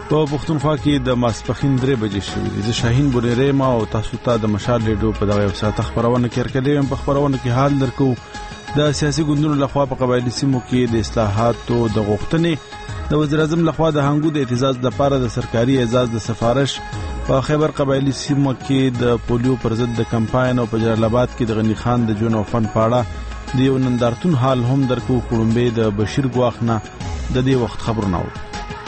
په پښتونخوا کې د ماسپښین 3 بجې شوې دي. زه شاهین بونیری ما او تاسو ته د مشال ریډیو په دغه وساته خبرونه کړکلې په خبرونه کې حال درکو. د سیاسي ګوندونو لخوا په قبایلی سیمو کې د اصلاحاتو د غوښتنې د وزیر اعظم لخوا د هنګو د اعتزاز لپاره د سرکاري اعزاز د سفارش په خیبر قبایلی سیمو کې د پولیو پر ضد د کمپاین او په جلال آباد کې د غنی خان د جون او فن پاړه د یو نندارتون حال هم درکو. کوړمبه د بشیر ګواخنه د دې وخت خبرونه و.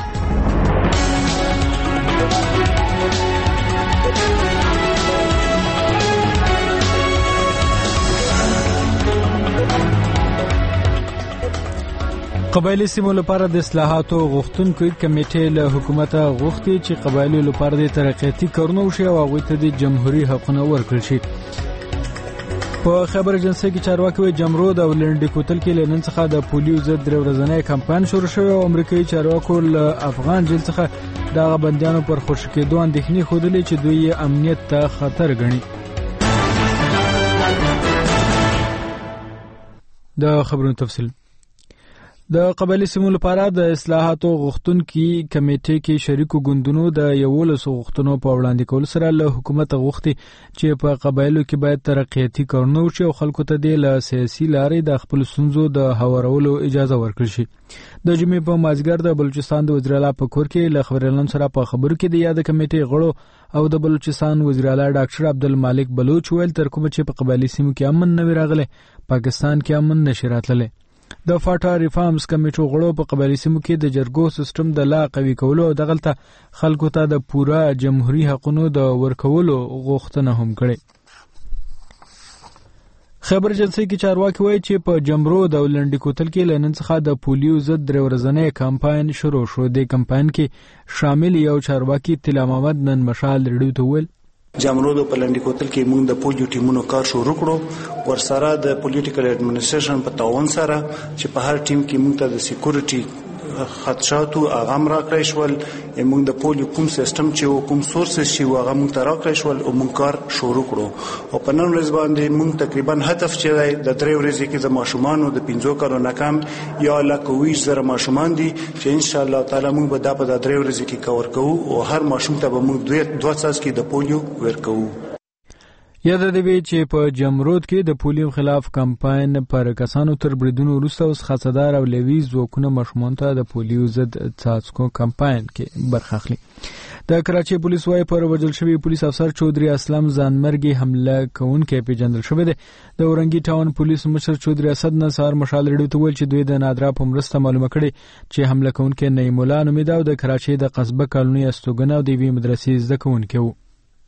قبایلی سیمو لپاره د اصلاحاتو غوښتونکو کمیټې له حکومت غوښتي چې قبایلی لپاره د ترقیاتي کارونو وشي او هغوی ته د جمهوریت حقونه ورکړل شي. په خبر اجنسی کې چارواکي جمرود او لنډي کوتل کې لنن څخه د پولیو ضد 3 ورځنی کمپاین شروع شوی او امریکایي چارواکو له افغان جیل څخه د بندیانو پر خوشی کېدو اندېښنې ښودلې چې دوی امنیت ته خطر ګڼي. د خبرونو تفصیل. د قبایلی سیمو لپاره د اصلاحاتو غوښتونکو کمیټې کې شریکو ګوندونو د 11 غوښتنو په وړاندې کول سره له حکومت غوښتي چې په قبایلو کې باید ترقیاتي کارونه وشي او خلکو ته د سیاسي لارې د خپل ستونزو د هوارولو اجازه ورکړي شي. د جمعې په مازیګر د بلوچستان د وزیر اعلی په کور کې له خبريالانو سره په خبرو کې د یاد کمیټې غړو او د بلوچستان وزیر اعلی ډاکټر عبدالمالک بلوچ ویل تر کوم چې په قبایلی سیمو کې امن نه راغله پاکستان کې امن نشي راتللی. د فاټا ریفارمز کمیټو غړو په قبایلی سیمو کې د جرګو سیستم د لا قوي کولو او دغلته خلکو ته د پوره جمهوریت حقونو د ورکولو غوښتنه هم کړې. خبر اجنسی کې چارواکي وایي چې په جمرود او لنډي کوتل کې لنن څخه د پولیو ضد 3 ورځنی کمپاین شروع شو. د کمپاین کې شامل یو چارواکي طلا محمد نن مشال ریډیو ته ویل جمرود په لنډي کوتل کې موږ د پولیو ټیمونو کار شروع کړو ورسره د پولیټیکل اډمنسټریشن په تعاون سره چې په هر ټیم کې موږ ته د سکیورټي خدشاتو اغام را کړی شول. موږ د پولیو کوم سیستم چې کوم سورسز چې هغه موږ ته را کړی شول او موږ کار شروع کړو او په نن ورځ باندې موږ تقریبا هدف چې د 3 ورځې کې د ماشومان د 15 کالو نه کم یا لکه 20,000 ماشومان دي چې ان شاء الله تعالی موږ به دا په 3 ورځې کې کور کوو او هر ماشوم ته به موږ 2 څاڅکي د پولیو ورکوو. یاد دی چې په جمرود کې د پولیو خلاف کمپاین پر کسانو تر بریدونو وروسته اوس خاصدار او لوی ځواکونه ماشومان ته د پولیو ضد څاڅکو کمپاین کې برخه اخلي. د کراچي پولیس وايي پر وژل شوی پولیس افسر چودري اسلم ځانمرګي حمله کوونکې پیژندل شوی دی. د اورنګي ټاون پولیس مشر چودري اسد نصار مشال ریډیو ته ویل چې دوی د نادرا په مرسته معلومه کړي چې حمله کوونکې نعیم الله نومید او د کراچي د قصبه کالونی استوګنه او د وی مدرسې زده کوونکې وو.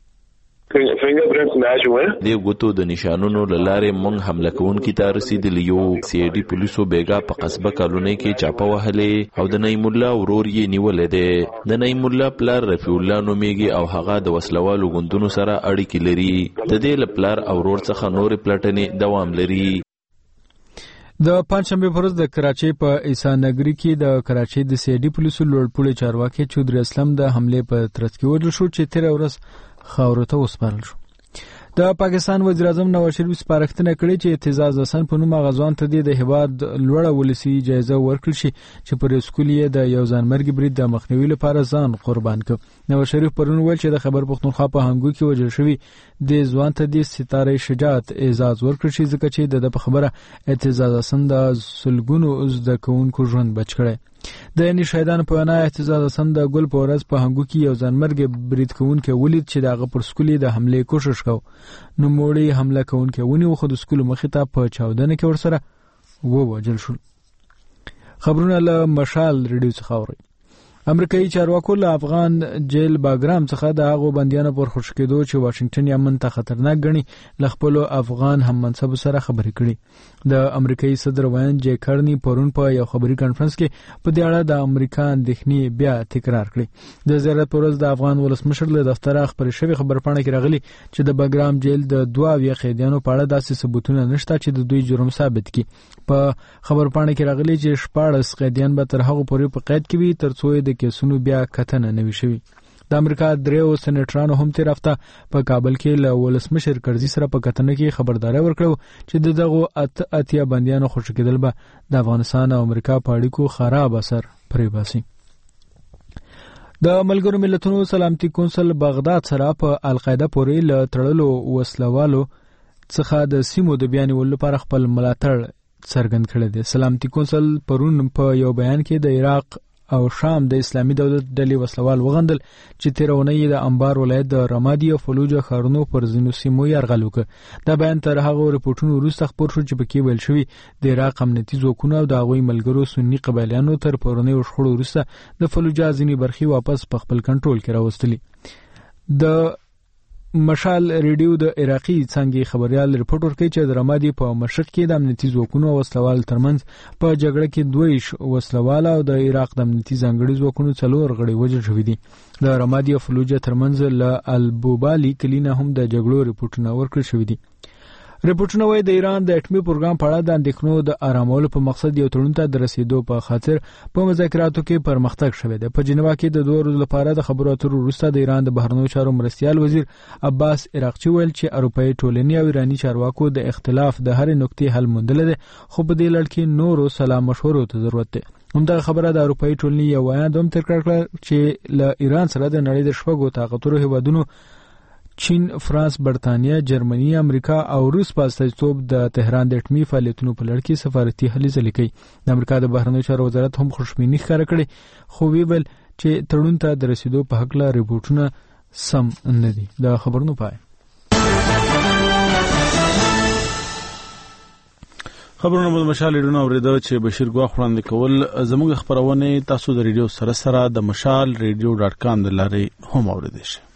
د غوتو د نشانونو لاره مونږ حمله کوونکي ته رسیدلی یو. سی ډي پولیسو بیګا په قصبه کالونی کې چاپه وهلې او د نعیم الله ورور یې نیولې ده. د نعیم الله پلار رفیع الله نومیږي او هغه د وسلوالو ګوندونو سره اړیکې لري. د دې پلار او ورور څخه نور پلټنې دوام لري. د پنځشنبه پر ورځ د کراچي په عیسی نګری کې د کراچي د سی ډي پولیسو لوړپوړي چارواکي چودري اسلم د حمله په ترڅ کې وژل شو چې 13 ورځ خاورو ته وسپارل شو. د پاکستان وزیر اعظم نواز شریف سپارښتنه کړې چې اعتزاز حسن په نوم غزوان ته د هیواد لوړه ولسی جایزه ورکړل شي چې پر اسکول یې د یو ځانمرګي برید د مخنیوي لپاره ځان قربان کړ. نواز شریف پرون ویل چې د خبر پښتونخوا په هنګو کې وژل شوی د ځوان ته د ستاره شجاعت اعزاز ورکړل شي ځکه چې د په خبره اعتزاز حسن د سلګونو زده کوونکو ژوند بچ کړی. د یعنی شهیدانو په وینا اعتزاز حسن د ګل په ورځ په هنګو کې یو ځانمرګي برید کوونکی ولید چې دغه پر سکولي د حمله کوشش کو. نو موړي حمله کوونکی ونیو خو د سکول مخې ته په چاودنه کې ورسره ووجل شو. خبرونه له مشال ریډیو څخه اوري. امریکایي چارواکو له افغان جیل باګرام څخه د هغو بندیانو پر خوشی کېدو چې واشنگټن یې امن ته خطرناک ګڼي له خپلو افغان هم منصبو سره خبرې کړي. د امریکایي صدر وین جې کارني پرون په یو خبري کانفرنس کې په دې اړه د امریکا اندېښنې بیا تکرار کړې. د زیارت پر ورځ د افغان ولسمشر له دفتره خبرې شوې خبرپاڼه کې راغلي چې د باګرام جیل د 2 قیدیانو په اړه داسې ثبوتونه نشته چې د دوی جرم ثابت کړي. په خبرپاڼه کې راغلي چې 14 قیدیان به تر هغه پورې په قید کې وي ترڅو د کیسونو بیا کتنه نوي شوي. د امریکا 3 سېنیټرانو هم تیر هفته په کابل کې له ولسمشر کرزي سره په کتنه کې خبرداري ورکړه چې دغه اتیا بندیانو خوشی کېدل به د افغانستان او امریکا په اړیکو خراب اثر پرې باسي. د ملګرو ملتونو سلامتي کونسل بغداد سره په القاعده پورې له تړلو وسلوالو څخه د سیمو د بیان ول لپاره خپل ملاتړ څرګند کړی دی. سلامتي کونسل پرون په یو بیان کې د عراق او شام د اسلامي دولت ډلې وسلوال وغندل چې تیرونی د انبار ولایت د رمادي او فلوجه ښارونو پر ځینو سیمو یرغل وکړ. دا بیان تر هغه ریپورتونو وروسته خپور شو چې پکې ویل شوی د عراق امنیتي ځواکونو او د هغوی ملګرو سني قبایلیانو تر پرونی شخړو وروسته د فلوجه ځینې برخې واپس په خپل کنټرول کې راوستلې. د مشال ریډیو د عراقي څنګه خبريال ریپورت ورکړي چې د رمادي په مشرق کې د امنیتي ځواکونو او وسلوال ترمنځ په جګړه کې دوی وسلوال او د عراق د امنیتي ځانګړي ځواکونو 4 غړي وژل شوي دي. د رمادي او فلوجه ترمنځ له البوبالي کلینه هم د جګړو ریپورتونه ورکړل شوي دي. ریپورتونه وايي د ایران د اټومي پروګرام په اړه د اندېښنو د آرامولو په مقصد یو تړون ته د رسیدو په خاطر په مذاکراتو کې پرمختګ شوی دی. په جنیوا کې د 2 ورځو لپاره د خبرو اترو وروسته د ایران د بهرنیو چارو مرستیال وزیر عباس عراقچي ویل چې اروپایي ټولنې او ایرانی چارواکو د اختلاف د هر نقطې حل موندل دي، خو په دې لړ کې نورو سلا مشورو ته ضرورت دی. همدغه خبره د اروپایي ټولنې یو ویاند هم تکرار کړ چې له ایران سره د نړۍ د شپږو طاقتورو هیوادونو چین، فرانس، برتانیا، جرمني، امریکا او روس په استازیتوب د تهران د اټومي فعالیتونو په لړ کې سفارتي هلې ځلې کوي. د امریکا د بهرنیو چارو وزارت هم خوشبیني ښکاره کړې، خو ویل چې تړون ته د رسیدو په هکله ریپورتونه سم نه دي. د خبرونو پای خبرونه مو مشال ریډیو اوریدو چې بشیر ګواخ وړاندې کول. زموږ خبرونه تاسو د ریډیو سره د مشال radio.com د لارې هم اوریدئ شئ.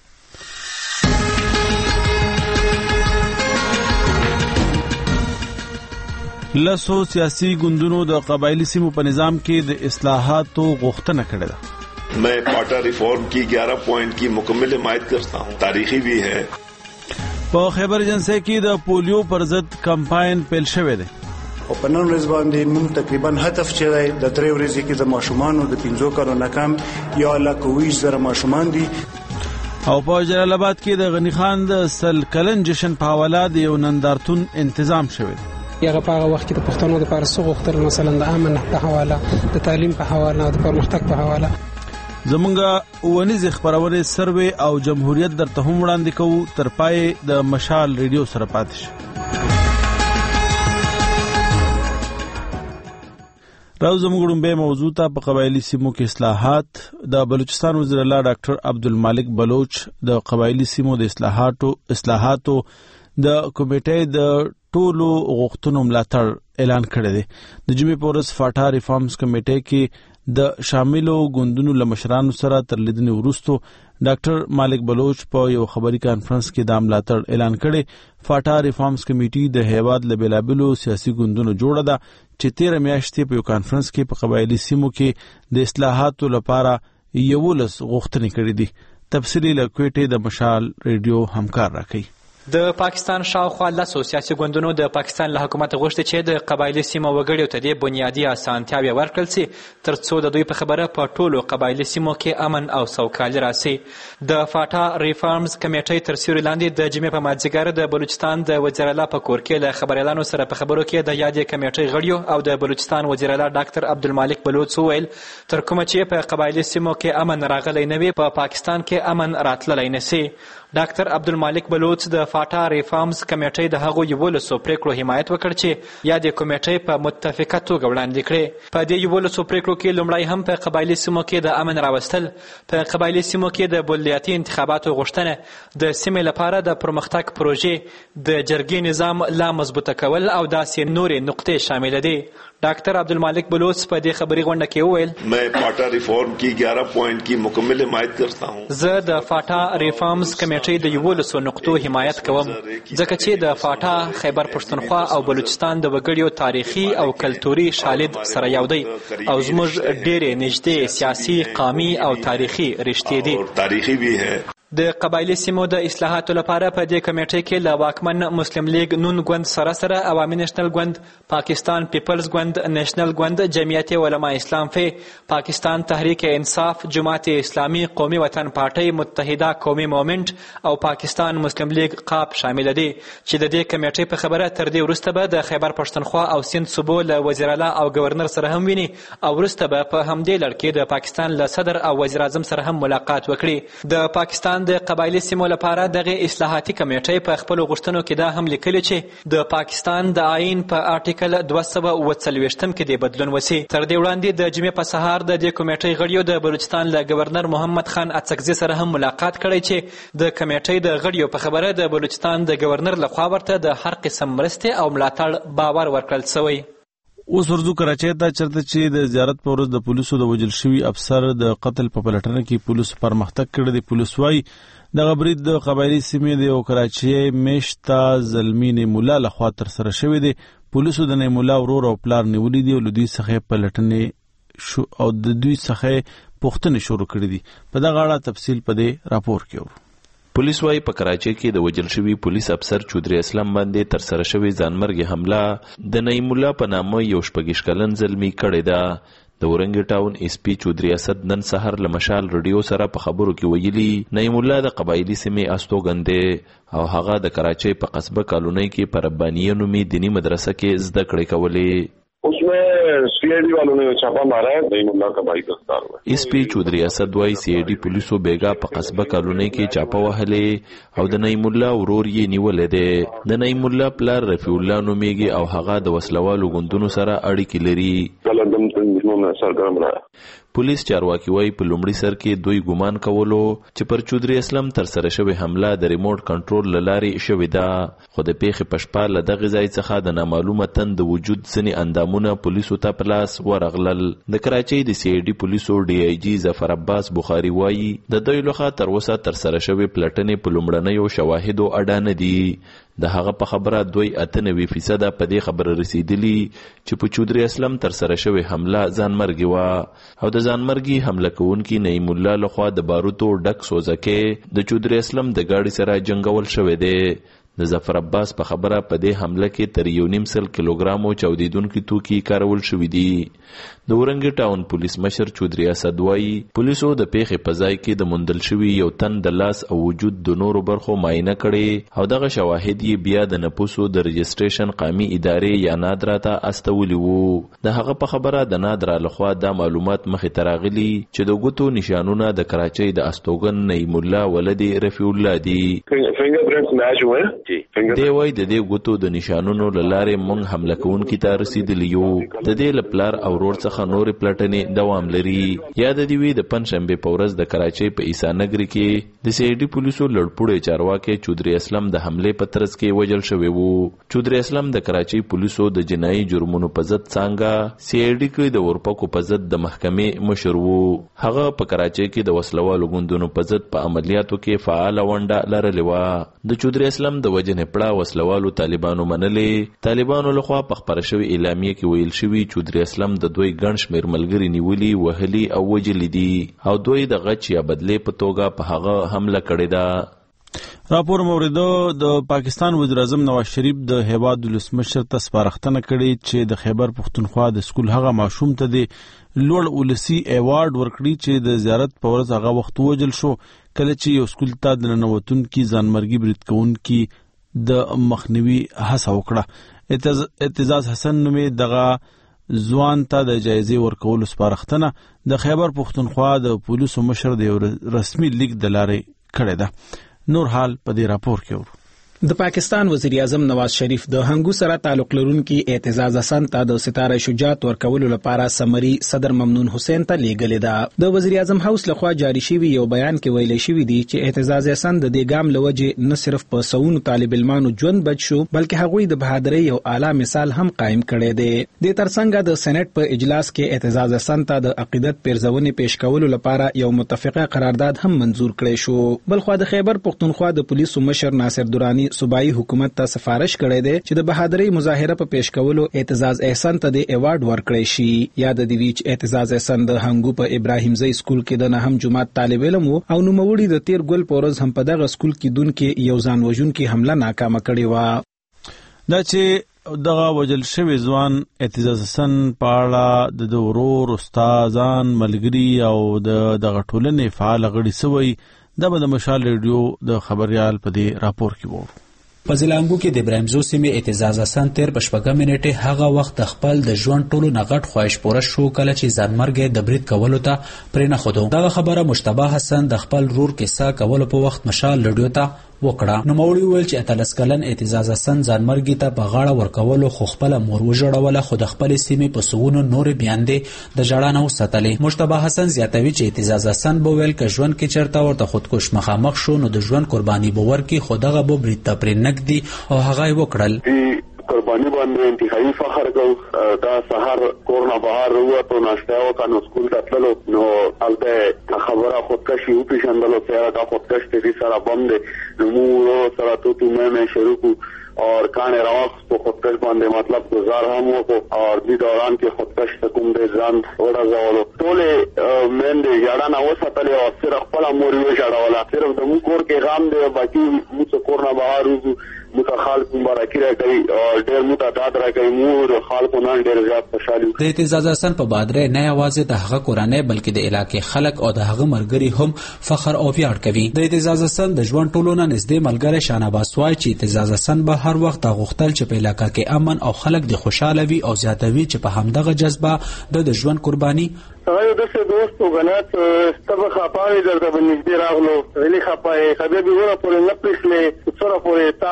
لسو سیاسی گوندونو د قبایلی سیمو په نظام کې د اصلاحاتو غوښتنه کړې ده. میں پاٹا ریفارم کی 11 پوائنٹ کی مکمل حمایت کرتا ہوں، تاریخی بھی ہے. په خیبر ایجنسی کې د پولیو پر ضد کمپاین پیل شوی دی. او په نن ورځ باندې موږ تقریبا هدف چې د 3 ورځې کې د ماشومان د 15 کالو نه کم یا لکوي زره ماشومان دي. او په جلال آباد کې د غنی خان د سل کلن جشن په حواله د یو نندارتون تنظیم شوی دی. یغه په هغه وخت کې د پښتنو د لپاره څه غوښتل، مثلا د امن په حواله، د تعلیم په حواله، د پرمختګ په حواله. زمونږه ونیز خبرونه سروې او جمهوریت درته هم وړاندې کوو. تر پای د مشال ریډیو سره پاتې شئ. راو زموږ به موضوع ته په قبایلی سیمو کې اصلاحات. د بلوچستان وزیر اعلی ډاکټر عبدالمالک بلوچ د قبایلی سیمو د اصلاحاتو د کمیټې د ټولو غوښتنو ملاتړ اعلان کړی دی. د جمعې په ورځ فاټا ریفارمز کمیټې کې د شاملو ګوندونو له مشرانو سره تر لیدنې وروسته ډاکټر مالک بلوچ په یو خبري کانفرنس کې د ملاتړ اعلان کړی. فاټا ریفارمز کمیټې د هیواد له بیلابیلو سیاسي ګوندونو جوړه ده چې 13 میاشتې په یو کانفرنس کې په قبایلی سیمو کې د اصلاحاتو لپاره 11 غوښتنې کړې دي. تفصیلی له کوټې د مشال ریډیو همکار راکړي. د پاکستان شاوخوا لسو سیاسي ګوندونو د پاکستان له حکومت غوښتي چې د قبایلی سیمو وګړیو ته د بنیادي اسانتیاوې ورکړل سي ترڅو د دوی په خبره په ټولو قبایلی سیمو کې امن او سوکالي راسي. د فاټا ریفارمز کمیټې تر سیوري لاندې د جمعې په مازدیګر د بلوچستان د وزیر اعلی په کور کې له خبریالانو سره په خبرو کې د یادې کمیټې غړیو او د بلوچستان وزیر اعلی ډاکټر عبدالمالک بلوچ وویل تر کومه چې په قبایلی سیمو کې امن راغلی نه وي په پاکستان کې امن راتللی نه سي. ډاکټر عبدالمالک بلوچ د فاټا ریفارمز کمیټې د هغو 11 پریکړو حمایت وکړ چې یادې کمیټې په متفقه توګه وړاندې کړې. په دې 11 پریکړو کې لومړی هم په قبایلی سیمو کې د امن راوستل، په قبایلی سیمو کې د بلدیاتي انتخاباتو غوښتنه، د سیمې لپاره د پرمختګ پروژې، د جرګې نظام لا مضبوطه کول او داسې نورې نقطې شامل دي. ډاکټر عبدالمالک بلوچ په دې خبري غونډه کې وویل میں پاٹا ریفارم کی 11 پوائنٹ کی مکمل حمایت کرتا ہوں. زه د فاټا ریفارمز کمیټې د 11 نقطو حمایت کوم ځکه چې د فاټا، خیبر پښتونخوا او بلوچستان د وګړیو تاریخي او کلتوري شالید سره یو دی او زموږ ډېرې نږدې سیاسي، قومي او تاریخي رشتې دي. تاریخي بھی ہے. د قبایلی سیمو د اصلاحاتو لپاره په دې کمیټې کې له واکمن مسلم لیگ نون ګوند سره عوامي نېشنل ګوند، پاکستان پیپلز ګوند، نېشنل ګوند، جمعیت علماء اسلام فی، پاکستان تحریک انصاف، جماعت اسلامی، قومي وطن پارټۍ، متحده قومي موومنټ او پاکستان مسلم لیگ قاپ شامل دي چې د دې کمیټې په خبره تر دې وروسته به د خیبر پښتونخوا او سند صوبو له وزیر اعلی او گورنر سره هم ویني او وروسته به په همدې لړ کې د پاکستان له صدر او وزیر اعظم سره هم ملاقات وکړي. د پاکستان د قبایلی سیمو لپاره دغه اصلاحاتي کمیټې په خپل غوښتنو کې دا هم لیکلي چې د پاکستان د آئین په آرټیکل 243 کې د بدلون وسی. تر دې وړاندې د جمعې په سهار د دې کمیټې غړیو د بلوچستان له گورنر محمد خان اڅکزي سره هم ملاقات کړی چې د کمیټې د غړیو په خبره د بلوچستان د گورنر لخوا ورته د هر قسم مرستې او ملاتړ باور ورکړل شوی. اوس ورځو کراچۍ ته چرته چې د زیارت په ورځ د پولیسو د وژل شوي افسر د قتل په پلټنه کې پولیسو پرمختګ کړی دی. پولیس وايي دغه برید د قبایلی سیمې د کراچۍ میشته زلمی نیمولا لخوا ترسره شوی دی. پولیسو د نیمولا ورور او پلار نیولي دي او له دوی څخه پلټنې او د دوی څخه پوښتنې شروع کړې دي. په دغه اړه تفصیل په دې راپور کې اورو. پولیس وايي په کراچۍ کې د وژل شوي پولیس افسر چودري اسلام باندې ترسره شوې ځانمرګي حمله د نعیم الله په نامه یو 26 کلن زلمی کړې ده. د اورنګ ټاون اس پی چودري اسد نن سحر له مشال رادیو سره په خبرو کې ویلي نعیم الله د قبایلی سیمې استوګن دی او هغه د کراچۍ په قصبه کالونۍ کې په ربانیه نومي دینی مدرسه کې زده کړې کولې. उसमें सीआईडी वालों ने छापा मारा है, नईम उल्लाह का भाई गिरफ्तार हुआ. اس پی چودري اسد وايي सीआईडी پولیسو بیگا په قصبه کالونۍ کې چاپه وهلې او د نعیم الله ورور یې نیولې ده. د نعیم الله پلار رفیع الله نومیږي او هغه د وسلوالو ګوندونو سره اړیکې لري. پولیس چارواکي وايي په لومړي سر کې دوی ګمان کولو چې پر چودري اسلام تر سره شوی حمله د ریموټ کنټرول لارې شوې ده، خو د پیښې په شپه له دغه ځای څخه د نامعلومه تند وجود ځینې اندامونه پولیسو ته په لاس ورغلل. د کراچۍ د سی آی ډي پولیسو ډي آی جي ظفر عباس بخاري وايي د دوی لخوا تر اوسه تر سره شوی پلټنې په لومړنیو شواهدو اډه نه دي. د هغه په خبره دوی 98% په دې خبره رسیدلی چې په چودري اسلام تر سره شوی حمله ځانمرګي و او د ځانمرګي حمله کوونکي نعیم الله لخوا د باروتو ډک سوزکې د چودري اسلام د گاډي سره جنگول شوی دی. د ظفر عباس په خبره په دې حمله کې تر 1.5 کیلوګرامو چاودیدونکي توکي کارول شوي دي. د اورنګ ټاون پولیس مشر چودري اسد وايي پولیسو د پیښې په ځای کې د موندل شوي یو تن د لاس او وجود د نورو برخو معاینه کړي او دغه شواهد یې بیا د نپوسو د رجسټریشن قامي ادارې یا نادرا ته استولي وو. د هغه په خبره د نادرا لخوا دا معلومات مخې ته راغلي چې د ګوتو نشانونه د کراچۍ د استوګن نعیم الله ولد رفیع الله دي. دی وای د دې ګوتو د نشانونو لاره مونږ حمله کوونکي ته رسیدلی یو. د دې لپلار او ورور څخه نور پلټنې دوام لري. یاد دی وی د پنځشنبه په ورځ د کراچۍ په عیسی نګری کې د سی آی ډي پولیسو لړپوړې چارواکي چودري اسلام د حمله په ترڅ کې وژل شوی وو. چودري اسلام د کراچۍ پولیسو د جنایي جرمونو په ضد څنګه سی آی ډي کې د ورپکو په ضد د محکمې مشر وو. هغه په کراچۍ کې د وسلوالو ګوندونو په ضد په عملیاتو کې فعال ونډه لرلې و. د چودري اسلام د وجنې پړه وسلوالو طالبانو منلې. طالبانو لخوا په خبره شوی اعلامیه کې ویل شوی چودري اسلام د دوی ګڼ شمېر ملګري نیولي، وهلي او وژلي دي او دوی د غچ یا بدلې په توګه په هغه حمله کړې ده. راپور موریدو د پاکستان وزیر اعظم نواز شریف د هیواد ولسمشر ته سپارښتنه کړې چې د خیبر پښتونخوا د سکول هغه ماشوم ته د لوړ ولسی ایوارډ ورکړي چې د زیارت په ورځ هغه وخت وژل شو کله چې یو سکول ته د ننوتونکي ځانمرګي برید کوونکي د مخنیوي هڅه وکړه. اعتزاز حسن نومې دغه ځوان ته د جایزې ورکولو سپارښتنه د خیبر پښتونخوا د پولیسو مشر د رسمي لیک د لارې کړې ده. نور حال په دې راپور کې ورو. د پاکستان وزیر اعظم نواز شریف د هنګو سره تعلق لرونکي اعتزاز حسن ته د ستاره شجاعت ورکولو لپاره سمري صدر ممنون حسین ته لیږلې ده. د وزیر اعظم هاوس لخوا جاری شوی یو بیان کې ویل شوی دی چې اعتزاز حسن د دې ګام لوجه نه صرف په سونو طالب علمانو ژوند بچ شو بلکې هغوی د بهادرۍ یو اعلی مثال هم قائم کړی دی. د ترڅنګ د سېنات په اجلاس کې اعتزاز حسن ته د عقیدت پیرزونې پیش کولو لپاره یو متفقه قرارداد هم منزور کړی شو. بلخو د خیبر پښتونخوا د پولیسو مشر ناصر درانی صوبایي حکومت ته سفارش کړی دی چې د بهادرۍ مظاهره په پیش کولو اعتزاز احسان ته د ایوارډ ورکړی شي. یاد دی وی چې اعتزاز احسان د هنګو په ابراهیم زئی سکول کې د نهم جماعت طالب علم او نوموړي د 13 ګل پورز هم په دغه سکول کې دونکو یو ځان وژونکي حمله ناکامه کړې و. دا چې دغه وجل شوی ځوان اعتزاز حسن په اړه د ورور استادان ملګری او دغه ټولنې فعال غړي سوی د مشال ریډیو د خبريال په دې راپور کې وو. په ضلع انګو کې د ابراهیم زو سیمې اعتزاز حسن تیر په 4 منټه هغه وخت خپل د ژوند ټولو نغټ خواهش پوره شو کله چې ځانمرګ د برید کولو ته پرې نه خودو. دغه خبره مشتبه حسن د خپل رور کیسه کولو په وخت مشال ریډیو ته وکړه. نو موري ویل چې اتلس کلن اعتزاز حسن ځانمرګي ته په غاړه ورکولو خو خپل مور وژړوله خو د خپل سیمې په سوونو نور بیان دي د جړه نه وساتلې. مشتبه حسن زیاتوي چې اعتزاز حسن به ویل ک ژوند کې چرته ورته خودکش مخامخ شو نو د ژوند قرباني به ورکي خو دغه به برید ته پرې نګدي او هغه وکړل. قربانی باندې انتهایی فخر کو دا سحر کورنا بهار وروته ناشته وکړو سکول ته تللو نو البته خبره خودکشي او پیښندلو سره دا خودکش دې سره باندې نو مو سره تو مې شروع کو اور کان راوخ تو خودکش باندې مطلب گزار هم وکړو اور دې دوران کې خودکش کوم دې ځان وړاځولو ټول من دې یاړه نه وساتلې او صرف خپل مور یې جوړوله صرف د مو کور کې غام دې باقي مو کورنا بهار وروته متخالف مبارکي راکوي او ډېر متعدد راکوي مور خلکو نن ډېر زیات خوشالي. د اعتزاز حسن په بادرې نه یوازې د هغه کورنۍ بلکې د علاقې خلک او د هغه مرګري هم فخر او ویاړ کوي. د اعتزاز حسن د ژوند ټولونه نږدې ملګری شانباس وای چې اعتزاز حسن به هر وخت غوښتل چې په علاقې کې امن او خلک د خوشاله وي او زیاتوي چې په همدغه جذبه د ژوند قرباني هغه د څه دوست وګڼات ستبه خپاوي درته نږدې راغلو ویلي خپای خبي ګوره پورې نه پښلې څوره پورې تا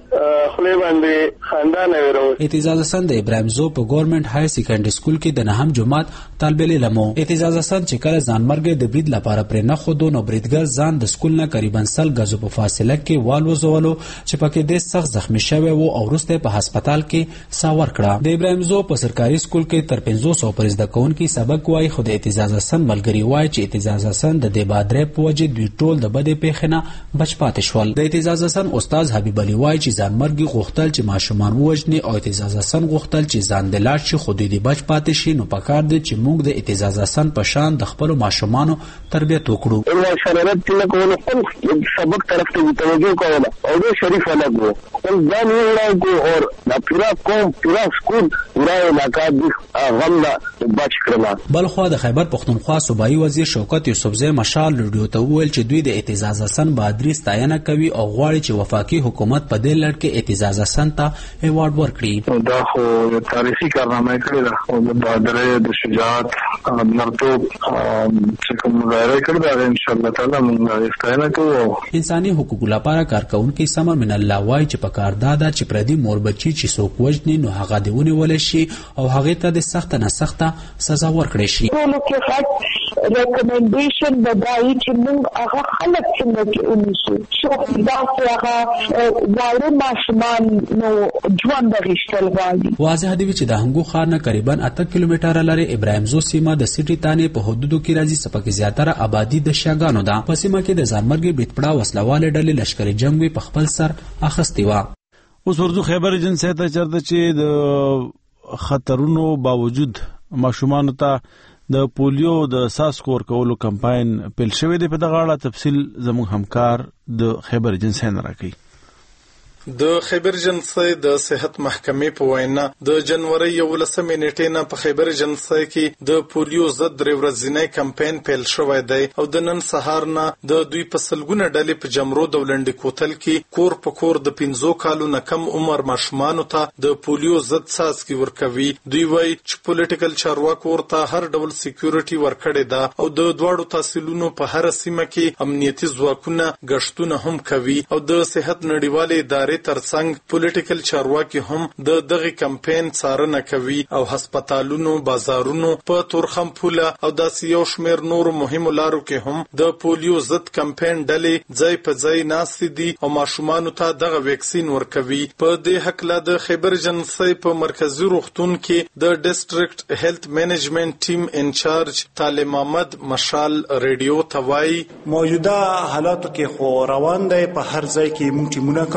خلې باندې خاندان ورو. اعتزاز حسن د ابراهیم زو په ګورنمنت های سیکنډري سکول کې د نهم جماعت طالب علم. اعتزاز حسن چې کله ځانمرګ د برید لپاره پرې نه خودو نو بریدګر ځان د سکول نه تقریبا 100 غزو په فاصله کې والوزولو چې پکې د سخت زخمی شوی وو او وروسته په هسپتال کې ساور کړه. د ابراهیم زو په سرکاري سکول کې تر 500 پر زده کوونکي سبق وای خو د اعتزاز حسن ملګری وای چې اعتزاز حسن د دې بادرې په وجه دوی ټول د بدې پیښنه بچ پاتې شول. د اعتزاز حسن استاد حبیب علي وای چې ځانمرګي غوښتل چې ماشومان وژني او اعتزاز حسن غوښتل چې ځان د لاړ شي خو دوی بچ پاتې شي نو پکار دی چې موږ د اعتزاز حسن په شان د خپل ماشومانو تربیت وکړو. شرارت نه کول سبق طرف ته توجه کول او د شریف الګ وو ځان یې کو اور د پورا قوم پورا سکول پورا علاقہ غملا بچ کړل. بلخو د خیبر پختونخوا صوبایي وزیر شوکت یوسفزئی مشال ریډیو ته وویل چې دوی د اعتزاز حسن بادري ستاینه کوي او غواړي چې وفاقي حکومت په دې لړ کې اعتزاز حسن ته ایوارډ ورکړي. دا خو تاریخي کارنامه کړې ده او د بادرۍ د شجاعت مرتوب چې کوم مظاهره کړې ده ان شاء الله تعالی موږ ستاینه کوو. انساني حقوقو لپاره کارکونکي سمر من الله وای چې په کار دادا چې پردي مور بچي چې څوک وژني نو هغه دیونه ولې شي او هغه ته د سخت نه سخته سزا ورکړي شي. ریکمنډیشن بدایي چې موږ هغه خلک څنګه کې ونیسو چې دا هغه وایره ماشومان نو ژوند غشتل غواړي. واضح دی چې د هنګو ښار نه تقریبا 8 کیلومتره لري ابراهیم زو سیمه د سټي تانې په حدودو کې راځي سپکه زیاتره آبادی د شاګانو ده. په سیمه کې د ځانمرګي بریدپړه وسلواله ډلې لشکري جنگ په خپل سر اخستې و. اوس ورته خبر ایجنسی ته چرته چې د خطرونو باوجود ماشومان ته د پولیو د ساس کور کولو کمپاین پیل شوی دی. په دغه اړه تفصیل زموږ همکار د خیبر ایجنسی نه راکړي. د خیبر ایجنسی د صحت محکمې په وینا د جنوري 11 نیټې نه په خیبر ایجنسی کې د پولیو ضد درې ورځنی کمپاین پیل شوی دی او د نن سهار نه د دوی په سلګونه ډلې په جمرو دولنډي کوتل کې کور په کور د 15 کالو نه کم عمر ماشومان ته د پولیو ضد څاڅکي ورکوي. دوی وایي چې پولیټیکل چارواکو ورته هر ډول سکیورټي ورکړي ده او د دواړو تحصیلونو په هر سیمه کې امنیتي ځواکونه غشتونه هم کوي او د صحت نړیوالې ادارې ترڅنګ پولیټیکل چارواکي هم د دغه کمپاین څارنه کوي او هسپتالونو بازارونو په تورخم پوله او داسې یو شمېر نور مهمو لارو کې هم د پولیو ضد کمپاین ډلې ځای په ځای ناستې دي او ماشومانو ته دغه ویکسین ورکوي. په دې حقله د خیبر ایجنسی په مرکزی روغتون کې د ډیسټریکټ هیلث مینجمنت ټیم انچارج طالب محمد مشال ریډیو ته وایي موجوده حالاتو کې خو روان دی په هر ځای کې موږ ټیمونه کار کوي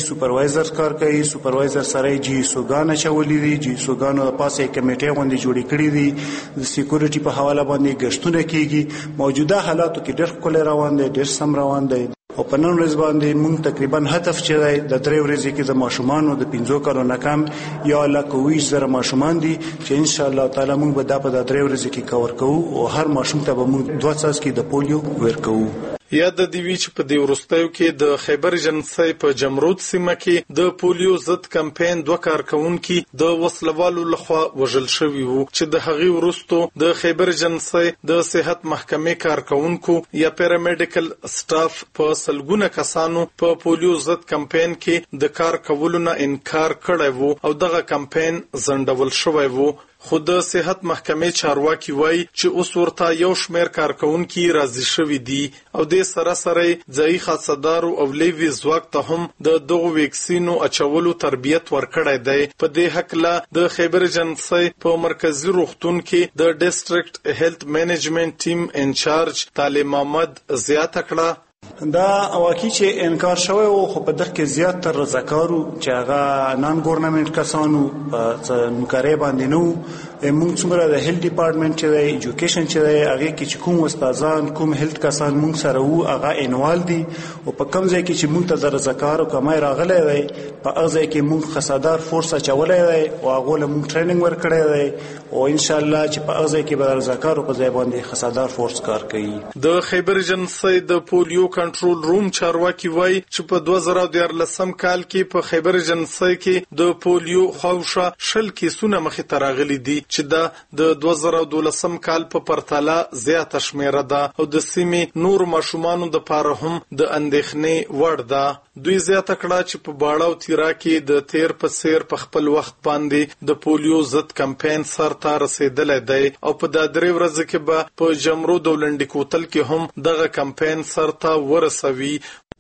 سپروایزر کار کوي. سپروایزر سره جی سوګان چولې دي، جی سوګانو پاسه کمیټه غونډې جوړې کړې دي، د سکیورټي په حواله باندې غشتونه کیږي. موجوده حالاتو کې ډېر کول روان دي، ډېر سم روان دي. او په نن ورځ باندې موږ تقریبا هدف چې دی د 3 ورځې کې د ماشومانو د 5 کالو نه کم یا لکه 20,000 ماشومان دي چې ان شاء الله تعالی موږ به دا په 3 ورځې کې کور کوو او هر ماشوم ته به موږ 2 څاڅکي د پولیو ورکوو. یا د دیوی چې په دې ورستیو کې د خیبر جنسي په جمرود سیمه کې د پولیو ضد کمپاین 2 کارکونکو د وسلوالو لخوا وژل شوی وو چې د هغې ورستو د خیبر جنسي د صحت محکمې کارکونکو یا پیرامیډیکل سټاف په سلګونه کسانو په پولیو ضد کمپاین کې د کار کولو نه انکار کړی وو او دغه کمپاین زندول شوی وو. خو د صحت محکمې چارواکي وایي چې اوس ورته یو شمېر کارکونکي راضي شوي دي او د سره ځایي خاصدارو او لیوي ځواک ته هم د دغو ویکسینو اچولو تربیت ورکړی دی. په دې هکله د خیبر جنسي په مرکزي روغتون کې د ډیسټریکټ هیلث مینجمنت ټیم انچارج طالب محمد زیاته کړه. دا واقعي چې انکار شوی او خو په دغه کې زیات تر رضاکارو چې هغه نان ګورنمنت کسانو په نوکرۍ باندې نو موږ څومره د هیلث ډپارټمنټ چې دی ایجوکیشن چې دی هغه کې چې کوم استادان کوم هیلث کسان موږ سره وو هغه انوال دي او په کوم ځای کې چې موږ ته د رضاکارو کمای راغلی دی په هغه ځای کې موږ خصادار فورس اچولی دی او هغه له موږ ټریننګ ورکړی دی او ان شاء الله چې په هغه ځای کې به رضاکارو په ځای باندې خصادار فورس کار کوي. د خیبر جنسي د پولیو کنټرول روم چارواکي وایي چې په 2014 کال کې په خیبر جنسي کې د پولیو خوښه 20 کیسونه مخې ته راغلي دي چې دا د 2012 کال په پرتله زیاته شمیره ده او د سیمې نور ماشومانو د پاره هم د اندېښنې وړ ده. دوی زیاته کړه چې په باړه او تیرا کې د تیر په سیر په خپل وخت باندې د پولیو ضد کمپاین سر ته رسیدلی دی او په دا 3 ورځې کې به په جمرود او لنډي کوتل کې هم دغه کمپاین سر ته ورسوي.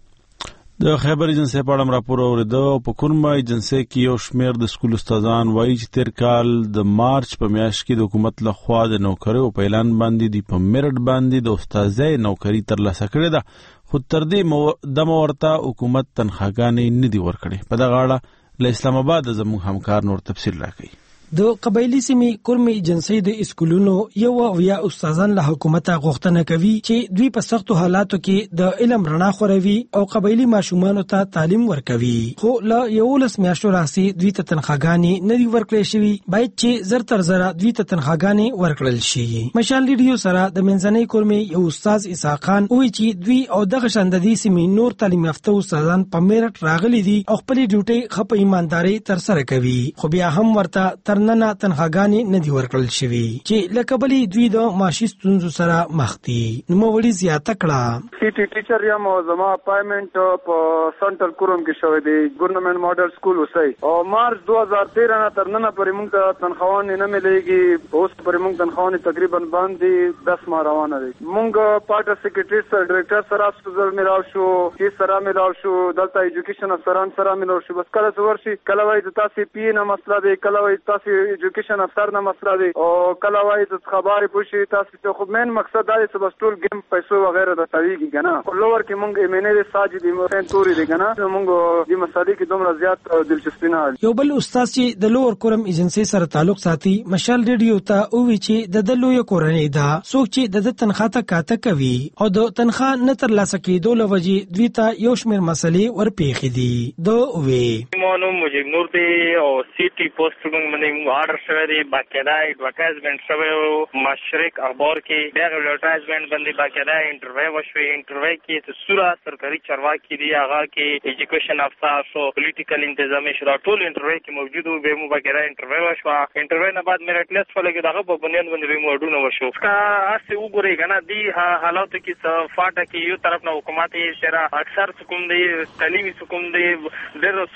د خیبر ایجنسی په اړه راپور اوریدو په کورما ایجنسی کې یو شمېر د سکول استادان وایي چې تیر کال د مارچ په میاشت کې د حکومت لخوا د نوکریو په اعلان باندې د په میرټ باندې د استادۍ نوکری ترلاسه کړې ده خو تر دې دمه ورته حکومت تنخواګانې نه دي ورکړې. په دغه اړه له اسلام آباد زموږ همکار نور تفصیل راکوي. د قبایلی سیمې کورمي ایجنسی د اسکولونو یو او یا استادان له حکومت غوښتنه کوي چې دوی په سختو حالاتو کې د علم رڼا خوروي او قبایلی ماشومان ته تعلیم ورکوي. خو له 11 میاشتو راځي دوی ته تنخواګانې نه دي ورکړې شوی، باید چې زر تر زر دوی ته تنخواګانې ورکړل شي. مشال ریډیو سره د منځنۍ کورمي یو استاد اسحاق خان وایي چې دوی او دغه شانددي سیمې نور تعلیم یافته استادان په میرټ راغلي دي او خپل ډیوټي خپل ایمانداري تر سره کوي، خو بیا هم ورته نن تنخواګانې نه دي ورکړل شوي چې لکه بلی دوی د معاشي ستونزو سره مخ دي. نوموړي زیاته کړه سی ټي ټیچر یم او زما اپاینټمنت په سنټرل کوروم کې شوی دی ګورنمنت ماډل سکول وسای او مارچ 2013 نه تر نن پورې موږ ته تنخواهونه نه مليږي. اوس پورې موږ تنخواهونه تقریبا باندې 10 ماه روانه دي. موږ پارټ سیکریټری سره ډایرکټر سره افسوزل ملاو شو، کی سره ملاو شو، دلته ایجوکیشن افسران سره ملاو شو. بس کله څور شي کله وایي تاسو پی نه مسله دی، کله وایي تاسو ایجوکیشن افسر نه مسله دی او کله وایي د خبرې پوښي تاسو ته. خو مین مقصد دا دی چې بس ټول گیم پیسو وغیرہ د تاویږي کنه. لوور کې مونږ ایمنه ساجد ایمن توري دی کنه. مونږ د مسالې کې دومره زیات دلچسپي نه لري. یو بل استاد چې د لوور کورم ایجنسی سره تعلق ساتي مشال ریډیو ته او وی چې د دلوې کورنۍ دا څوک چې د تنخواه ته کاته کوي او د تنخواه نه تر لاسه کېدو لوجې دوی ته یو شمېر مسلې ورپېښې دي. دو وی مونږ مجيب نور دی او سی ټي پوسټ موږ آرډر شوی دی، باقاعده ایڈورټایزمنټ شوی او مشرق اخبار کې دغه ایڈورټایزمنټ باندې باقاعده انټرویو وشوي. انټرویو کې د سورا سرکاري چارواکي دی، هغه کې ایجوکیشن افسر شو، پولیټیکل انتظامی شو، ټول انټرویو کې موجود وو. به مو باقاعده انټرویو وشو. انټرویو نه بعد میرټ لیست ولګي دغه په بنیاد باندې مو اډونه وشو. کا اسه وګورئ کنه دی حالاتو کې فاټه کې یو طرف نه حکومت یې سره اکثر حکومت دی تعلیمي حکومت دی ډېر سلو روان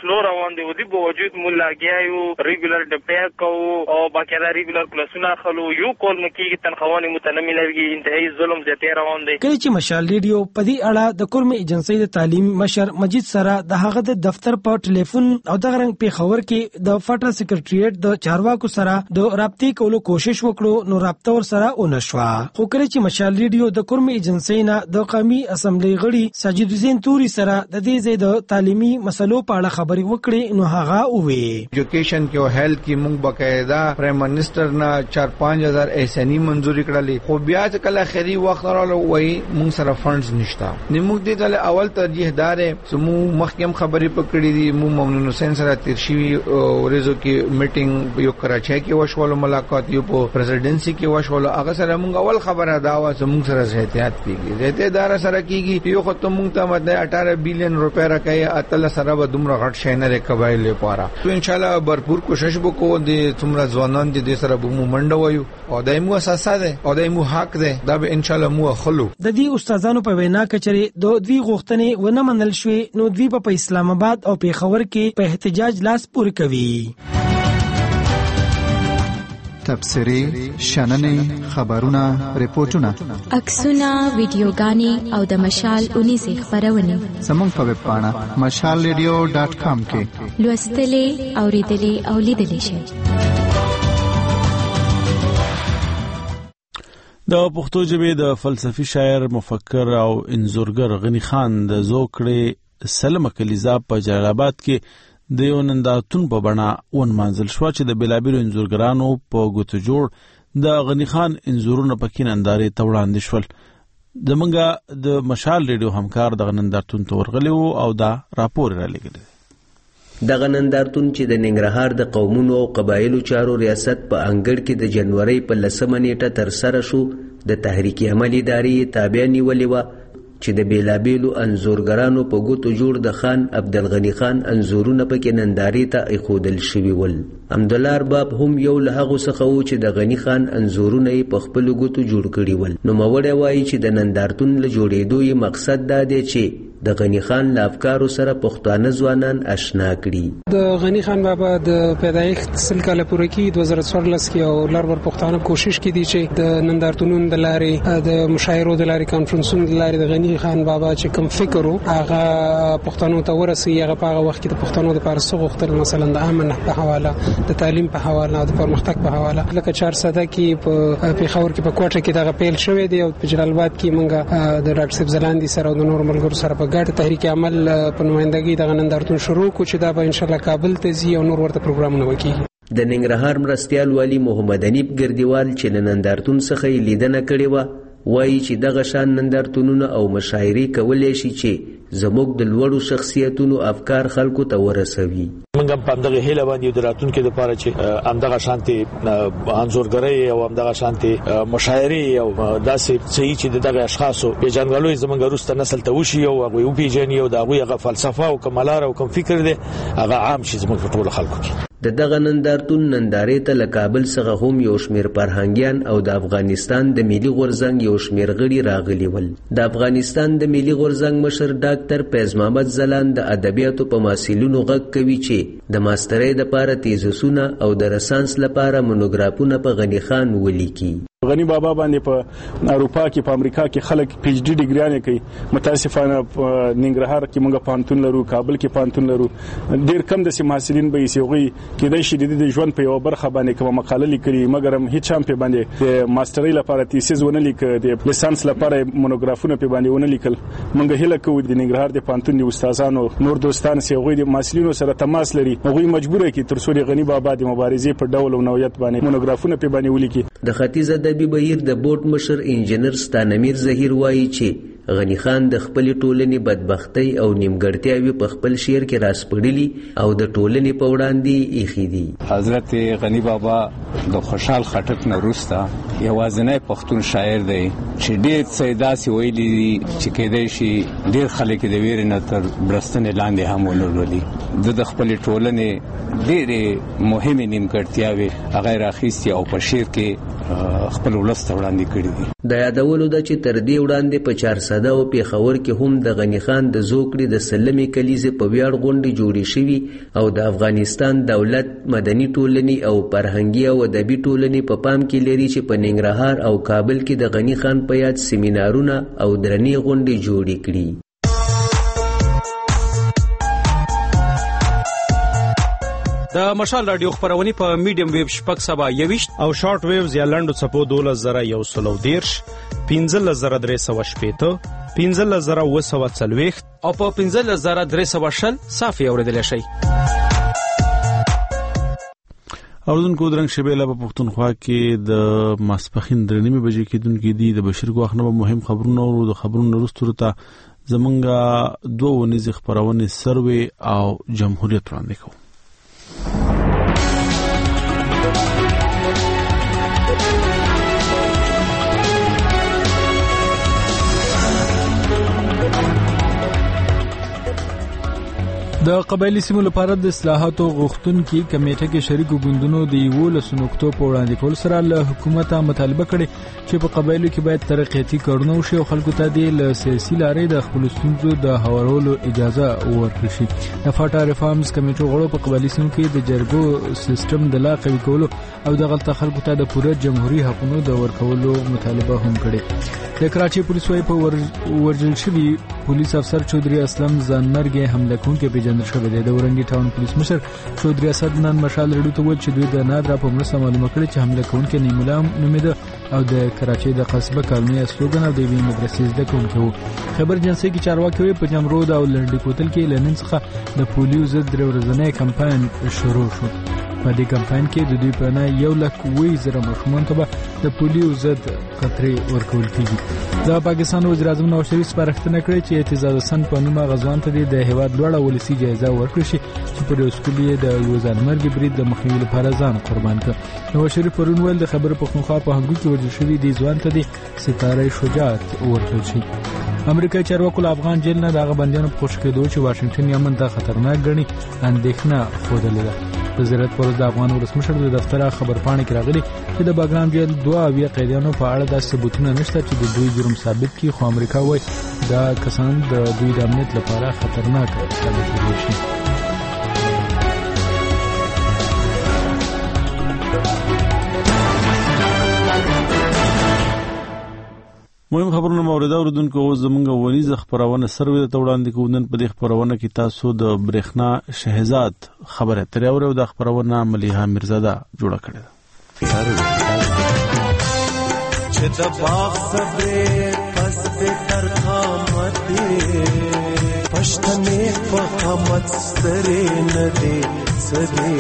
روان دي. ودی باوجود مو لاګیایو ریګولر د پیک کو او باقاعده ریګولر کلاسونه خلو یو کول مکیږي تنخواني متنملوي انتهایی ظلم زیاته روان دي. کله چې مشال ریډیو په دې اړه د کورم ایجنسی د تعلیم مشر مجید سره د هغه د دفتر په ټلیفون او د غرنګ په خبر کې د فټر سیکریټریټ د چارواکو سره د رابطې کولو کوشش وکړو نو رابطه ور سره ونشوا. خو کله چې مشال ریډیو د کورم ایجنسی نه د قومي اسمبلی غړي ساجد حسین توري سره د دې ځای د تعلیمي مسلو په اړه خبرې وکړې نو هغه ووی ایجوکیشن کې او هیلث کې موږ باقاعده پرایم منسٹر نه 4-5000 احسانی منزوري کړلې خو بیا چې کله اخري وخت راغله وایي موږ سره فندز نشته. موږ دې ته اول ترجیح دار سمو مخکم خبرې پکړې دي. مو ممنون حسین سره ترشي ورزو کې میټینګ یو کراچۍ کې وشول ملاقات یو په پریزیدنسي کې وشول. هغه سره موږ اول خبره دا و چې موږ سره احتیاط کیږي احتیاط سره کیږي یو خو ته موږ ته مده 18 بلین روپے راکای اتل سره به دومره غټ شینه قبایل لپاره. تو ان شاء الله भरपूर کوشش وکړو د څومره ځوانان دي سره به مو منډه وایو او دایمو اساسه ده او دایمو حق ده دا به ان شاء الله مو خلو. د دې استادانو په وینا کچري دوی غوښتنې ونه منل شوې نو دوی په اسلام آباد او پیښور کې په احتجاج لاس پورې کوي. تبصری، شننې، خبرونه، ریپورتونه، عکسونه، ویډیوګانې او د مشال 19 خبرونه زموږ په ویب پاڼه mashalradio.com کې لوستلې، اوریدلې او لیدلې شئ. د پښتو ژبې د فلسفي شاعر، مفکر او انځورګر غنی خان د زوکړې سلمه کلیزا په جلال آباد کې د یو نندارتون په بڼه ونمانځل شو چې د بیلابیلو انځورګرانو په ګوتو جوړ د غنی خان انځورونه پکې نندارې ته وړاندې شول. زمونږ د مشال ریډیو همکار دغه نندارتون ته ورغلی او دا راپور را لېږلی. دغه نندارتون چې د ننګرهار د قومونو او قبایلو چارو ریاست په انګړ کې د جنوري په 10 نیټه تر سره شو د تحریک عمل ادارې تابع نیولې وه چې د بیلابیلو انځورګرانو په ګوتو جوړ د خان عبدالغنی خان انځورونه پکې نندارې ته ایښودل شوي ول. حمدالله ارباب هم یو له هغو څخه و چې د غنی خان انځورونه یې په خپلو ګوتو جوړ کړي ول. نوموړی وایي چې د نندارتون له جوړېدو یې مقصد دا دی چې د غنی خان له افکارو سره پښتانه ځوانان آشنا کړي. د غنی خان بابا د پیدایښت 100 کاله پوره کې 2014 کې او لربر پښتانه کوشش کړي چې د نندارتونونو د لارې د مشاعرو د لارې کانفرنسونو د لارې د غنی خان بابا چې کوم فکر هغه پښتنو ته ورسي. هغه په هغه وخت کې د پښتنو د پارسو غوښتل مثلا د امن په حواله، د تعلیم په حواله، د پرمختګ په حواله. لکه 400 کې په پیښور کې په کوټه کې دغه پیل شوې دی او په جلال آباد کې مونږه د ډاکټر صاحب زلاندي سره او د نور ملګرو سره په ګډ تحریک عمل په نمائندګۍ دغه نندارتون شروع کو چې دا به ان شاء الله کابل ته ځي او نور ورته پروګرامونه وکړي. د ننګرهار مرستیال والی محمد انیب ګردیوال چې د نندارتون څخه لیدنه کړې وه وایي چې دغه شان نندارتونونه او مشاعرې کولی شي چې زموږ د لوړو شخصیتونو افکار خلکو ته ورسوي. موږ په همدغه هیله باندې د راتلونکي لپاره چې همدغه شانتي انځورګرۍ او همدغه شانتي مشاعرې او داسې صحیح چې دغه اشخاصو په جنګالوي زمونږ وروسته نسل ته وشي او هغه یو پیژني او د هغه فلسفه او کمالار او کوم فکر دی هغه عام شي زموږ ټول خلکو کې. د دغه نندارتون نندارې ته له کابل څخه هم یو شمېر فرهنګیان او د افغانستان د ملي غورځنګ یو شمېر غړي راغلي ول. د افغانستان د ملي غورځنګ مشر ډاکټر فیض محمد ځلاند د ادبیاتو په محصلینو غږ کوي چې د ماسترۍ لپاره تیزسونه او د رسانس لپاره مونوګرافونه په غنی خان ولیکي. غنی بابا باندې په اروپا کې په امریکا کې خلک پی ایچ ډي ډیګریانې کوي. متاسفانه ننګرهار کې موږ پانتون لرو، کابل کې پانتون لرو. ډیر کم د محصلین به یې سوغي کېدای شي د ژوند په یو برخه باندې کوم مقاله لیکلي مګر هم هیڅ هم په باندې د ماسترۍ لپاره تیسیز ونه لیک، د لیسانس لپاره مونوګرافونه په باندې ونه لیکل. موږ هیله کوو د ننګرهار د پانتون د استادانو نور دوستان سوغي د محصلینو سره تماس لري هغه مجبور کی تر څو غنی بابا د مبارزې په ډول او نوعیت باندې مونوګرافونه په باندې ولیکي. د ختیځ ادبي بهیر د بورډ مشر انجنیر ستانمیر زهیر وایي چې غنی خان د خپل ټولنې بدبختی او نیمګړتیاوې په خپل شعر کې راسپړلي او د ټولنې په وړاندې ایښي دي. حضرت غنی بابا د خوشحال خټک نه وروسته یوازینی پښتون شاعر دی چې ډېر څه داسې ویلي دي چې کېدای شي ډېر خلک د ویرې نه تر برستنې لاندې هم ولولي. د خپلې ټولنې ډېرې مهمې نیمګړتیاوې هغه راخیستې او په شعر کې خپل ولس ته وړاندې کړي دي. د یادولو ده چې تر دې وړاندې په 400 او پیښور کې هم د غنی خان د زوکړې د سلمې کلیزې په ویاړ غونډې جوړې شوي او د افغانستان دولت مدني ټولنې او فرهنګي او ادبي ټولنې په پام کې لري چې په ننګرهار او کابل کې د غنی خان په یاد سیمینارونه او درنې غونډې جوړې کړي. د مشال رادیو خبرونه په میډیم ویو شپږ سبا 21 او شارټ ویوز یا لنډو چپو 12110 15380 15940 او په 15320 صافي اوریدل شي. اوردونکو درنګ شبيله په پښتونخوا کې د ماسپخین درنیمه بجې کې دونکو دي د بشیر غوښنه مهم خبرونه او د خبرونو وروسته ته زمونږه دوه ونیز خبرونه سروي او جمهوریت وړاندې کوي. د قبایلی سیمو لپاره د اصلاحاتو غوښتونکو کمیټه کې شریکو ګوندونو د 11 نقطو په وړاندې کول سره له حکومت مطالبه کړې چې په قبایلو کې باید ترقیاتي کارونه وشي او خلکو ته د سیاسي لارې د خپل ستونزو د هوارولو اجازه ورکړي شي. د فاټا ریفارمز کمیټو غړو په قبایلی سیمو کې د جرګو سیستم د لا قوي کولو او د غلطه خلکو ته د پوره جمهوریت حقوقو د ورکولو مطالبه هم کړې. د کراچي پولیس وايي په ورجل شوی پولیس افسر چودري اسلم ځانمرګي حمله کوونکي پیژندل شوی دی. د ورنګي ټاون پولیس مشر چودري اسد نن مشال رډو ته ویل چې دوی د نادرا په مرسته معلومه کړې چې حمله کوونکي نیمولا نومېده او د کراچي د قصبه کالونی سلوګن او د وی مدرسې زده کوونکي وو. خبر جنسي کې چارواکي په جمرود او لنډي کوتل کې لنن څخه د پولیو ضد درې ورځنی کمپاین شروع شو. په دې کمپاین کې د دوی په نه 1,20,000 ماشومان ته د پولیو ضد قطرې ورکول کیږي. د پاکستان وزیر اعظم نواز شریف سپارښتنه کړې چې اعتزاز حسن په نوم غزوان ته د هیواد لوړه ولسی جایزه ورکړي شي چې په اسکولي د یو ځانمرګي برید د مخنیوي لپاره ځان قربان کړ. نواز شریف پرون ویل د خبرو پښتونخوا په هنګو کې ورجل شوی دی ځوان ته د ستاره شجاعت ورکړل شي. امریکایي چارواکو افغان جیل نه دغه بندیانو په خوش کېدو چې واشنگټن یمن ته خطرناک ګڼي اندېښنه خوده ده. وزارت پرز د افغان ولسمشر د دفتر خبرپاڼې کې راغلي چې د باګرام جیل 2 قیدیانو په اړه د ثبوتونه نشته چې د دوی جرم ثابت کړي، خو امریکا وايي دا کسان د دوی د امنیت لپاره خطرناک ثابت شي. مهم خبرونه مورده اوردونکو زمونږ ونیز خبرونه سروي ته وړاندې کوونن په دې خبرونه کې تاسو د برېښنا شهزاد خبره ترې اورو د خبرونه مليحه مرزاده جوړه کړې ده. چې د باغ صبر پس به تر قامت پښتنې په قامت سترې نه دي سدي.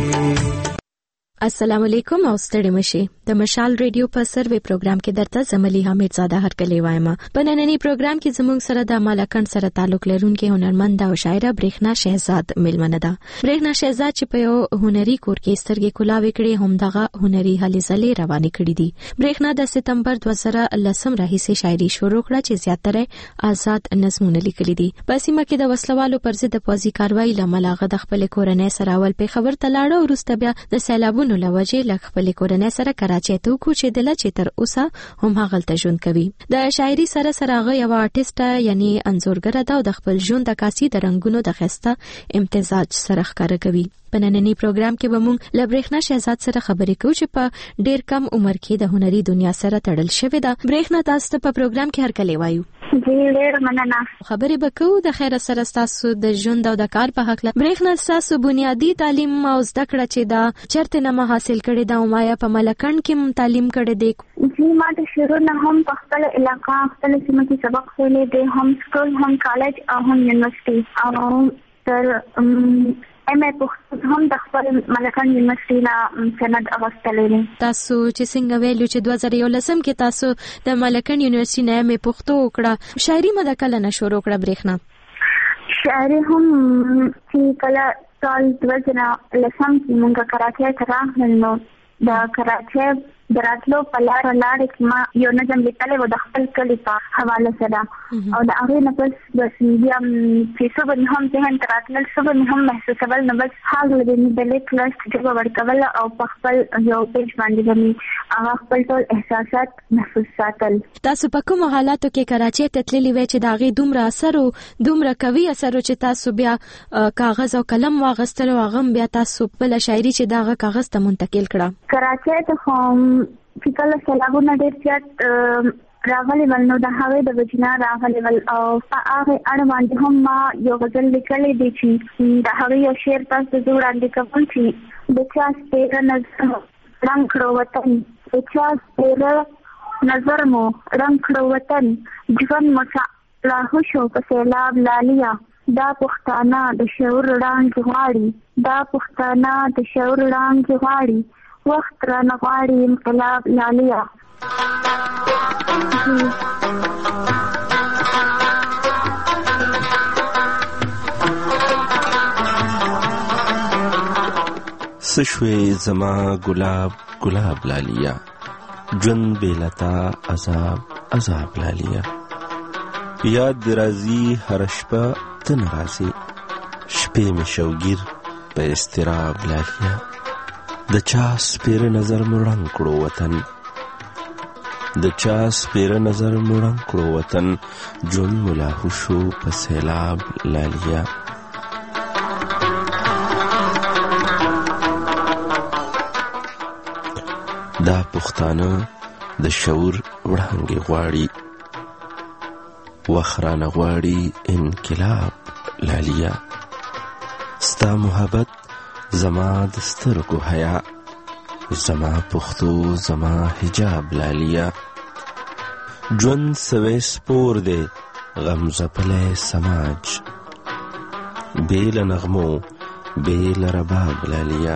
السلام علیکم او ستړي مشي. د مشال ریډیو په سروي پروګرام کې درته زملي حمید زاده هرکلی وایم. په نننی پروګرام کې زموږ سره د مالکان سره تعلق لرونکي هنرمند او شاعره برېښنا شهزاد ملمنه ده. برېښنا شهزاد چې په یو هنري کور کې سترګې کولاوي کړي هم دغه هنري هلې ځلې روانې کړې دي. برېښنا د سپتمبر 2010 راهیسې شاعري شروع کړه چې زیاتره آزاد نظمونه لیکلي دي. په سیمه کې د وسلوالو پر ضد د پوځي کاروایی لامل هغه د خپل کورنۍ سره اول په خبر تلاړه او وروسته بیا د سیلابونو لوجه لږ خپل کورنۍ سره کراچۍ ته کوچې دل چې تر اوسه هم هغه ژوند کوي. د شاعري سره هغه یو آرټیست یعنی انځورګر ده او د خپل ژوند د عکاسي د رنگونو د خسته امتزاج سره ښکار کوي. په نننی پروګرام کې به موږ له برېښنا شهزاد سره خبرې کوو چې په ډېر کم عمر کې د هنري دنیا سره تړل شوې ده. برېښنا تاسو ته په پروګرام کې هرکلی وایو. ډېر مننه. خبرې به کوو د خیر سره تاسو د ژوند او د کار په حق له. برېښنا تاسو بنیادی تعلیم او زده کړه چې دا چرته نه حاصل کړي دا مایا په ملکن کې تعلیم کړي دي. ما د شروع نه هم په خپل علاقې خپل سیمه کې سبق ویلې دي، هم سکول هم کالج او هم یونیورسيټي او تر ایم ای پښتو هم د خپل ملکان یونیورسيټي نه سند اغوستلې دي. تاسو چې څنګه ویلو چې 2011 کې تاسو د ملکان یونیورسيټي نه ایم ای پښتو وکړه، شاعري مده کله نه شروع کړه برېښنا؟ شاعري هم چې کله سال 2010 کې موږ کراچۍ ته راغلو. د کراچۍ دراتلو په لار کې ما یو نظم لیکلی و د خپل کلي په حواله سره او د هغې نه بس بیا چې څه به مې هم ذهن ته راتلل څه به مې هم محسوسول نو بس هغه د مې د لیک لست ژبه ورکول او په خپل یو پیج باندې به مې هغه خپل ټول احساسات محسوس ساتل. تاسو په کومو حالاتو کې کراچۍ ته تللي وئ چې د هغې دومره اثر او دومره قوي اثر چې تاسو بیا کاغذ او قلم واغستل او هغه بیا تاسو بله شاعري چې د هغه کاغذ ته منتقل کړه؟ کراچۍ ته خو چې کله سیلابونه ډېر زیات راغلی ول نو د هغې د وجې نه راغلی ول او په هغې اړه باندې هم ما یو غزل لیکلی دی چې د هغې یو شعر تاسو ته زه وړاندې کوم چې د چا سپېره نظر رنګ کړو وطن د چا سپېره نظر مو رنګ کړو وطن ژوند مو لاهو شو په سیلاب لالیا دا پښتانه د شعور وړاندې غواړي دا پښتانه د شعور وړاندې غواړي وخت رانه غواړي انقلاب لالیا. سشوي زما گلاب گلاب لالیا جن بیلتا عذاب عذاب لالیا یاد درازی هر شپه تن رازی شپې می شوگیر په استراب لالیا د چا سپیر نظر مړنګ کړو وطن د چا سپیر نظر مړنګ کړو وطن جون ملاحو شو په سیلاب لالیا دا پښتانه د شعور وړاندې غواړي وخرانه غواړي انقلاب لالیا ستا محبت زما د سترګو حیا زما پښتو زما حجاب لالیا ژوند سوی سپور دی غم ځپلی سماج بې له نغمو بې له رباب لالیا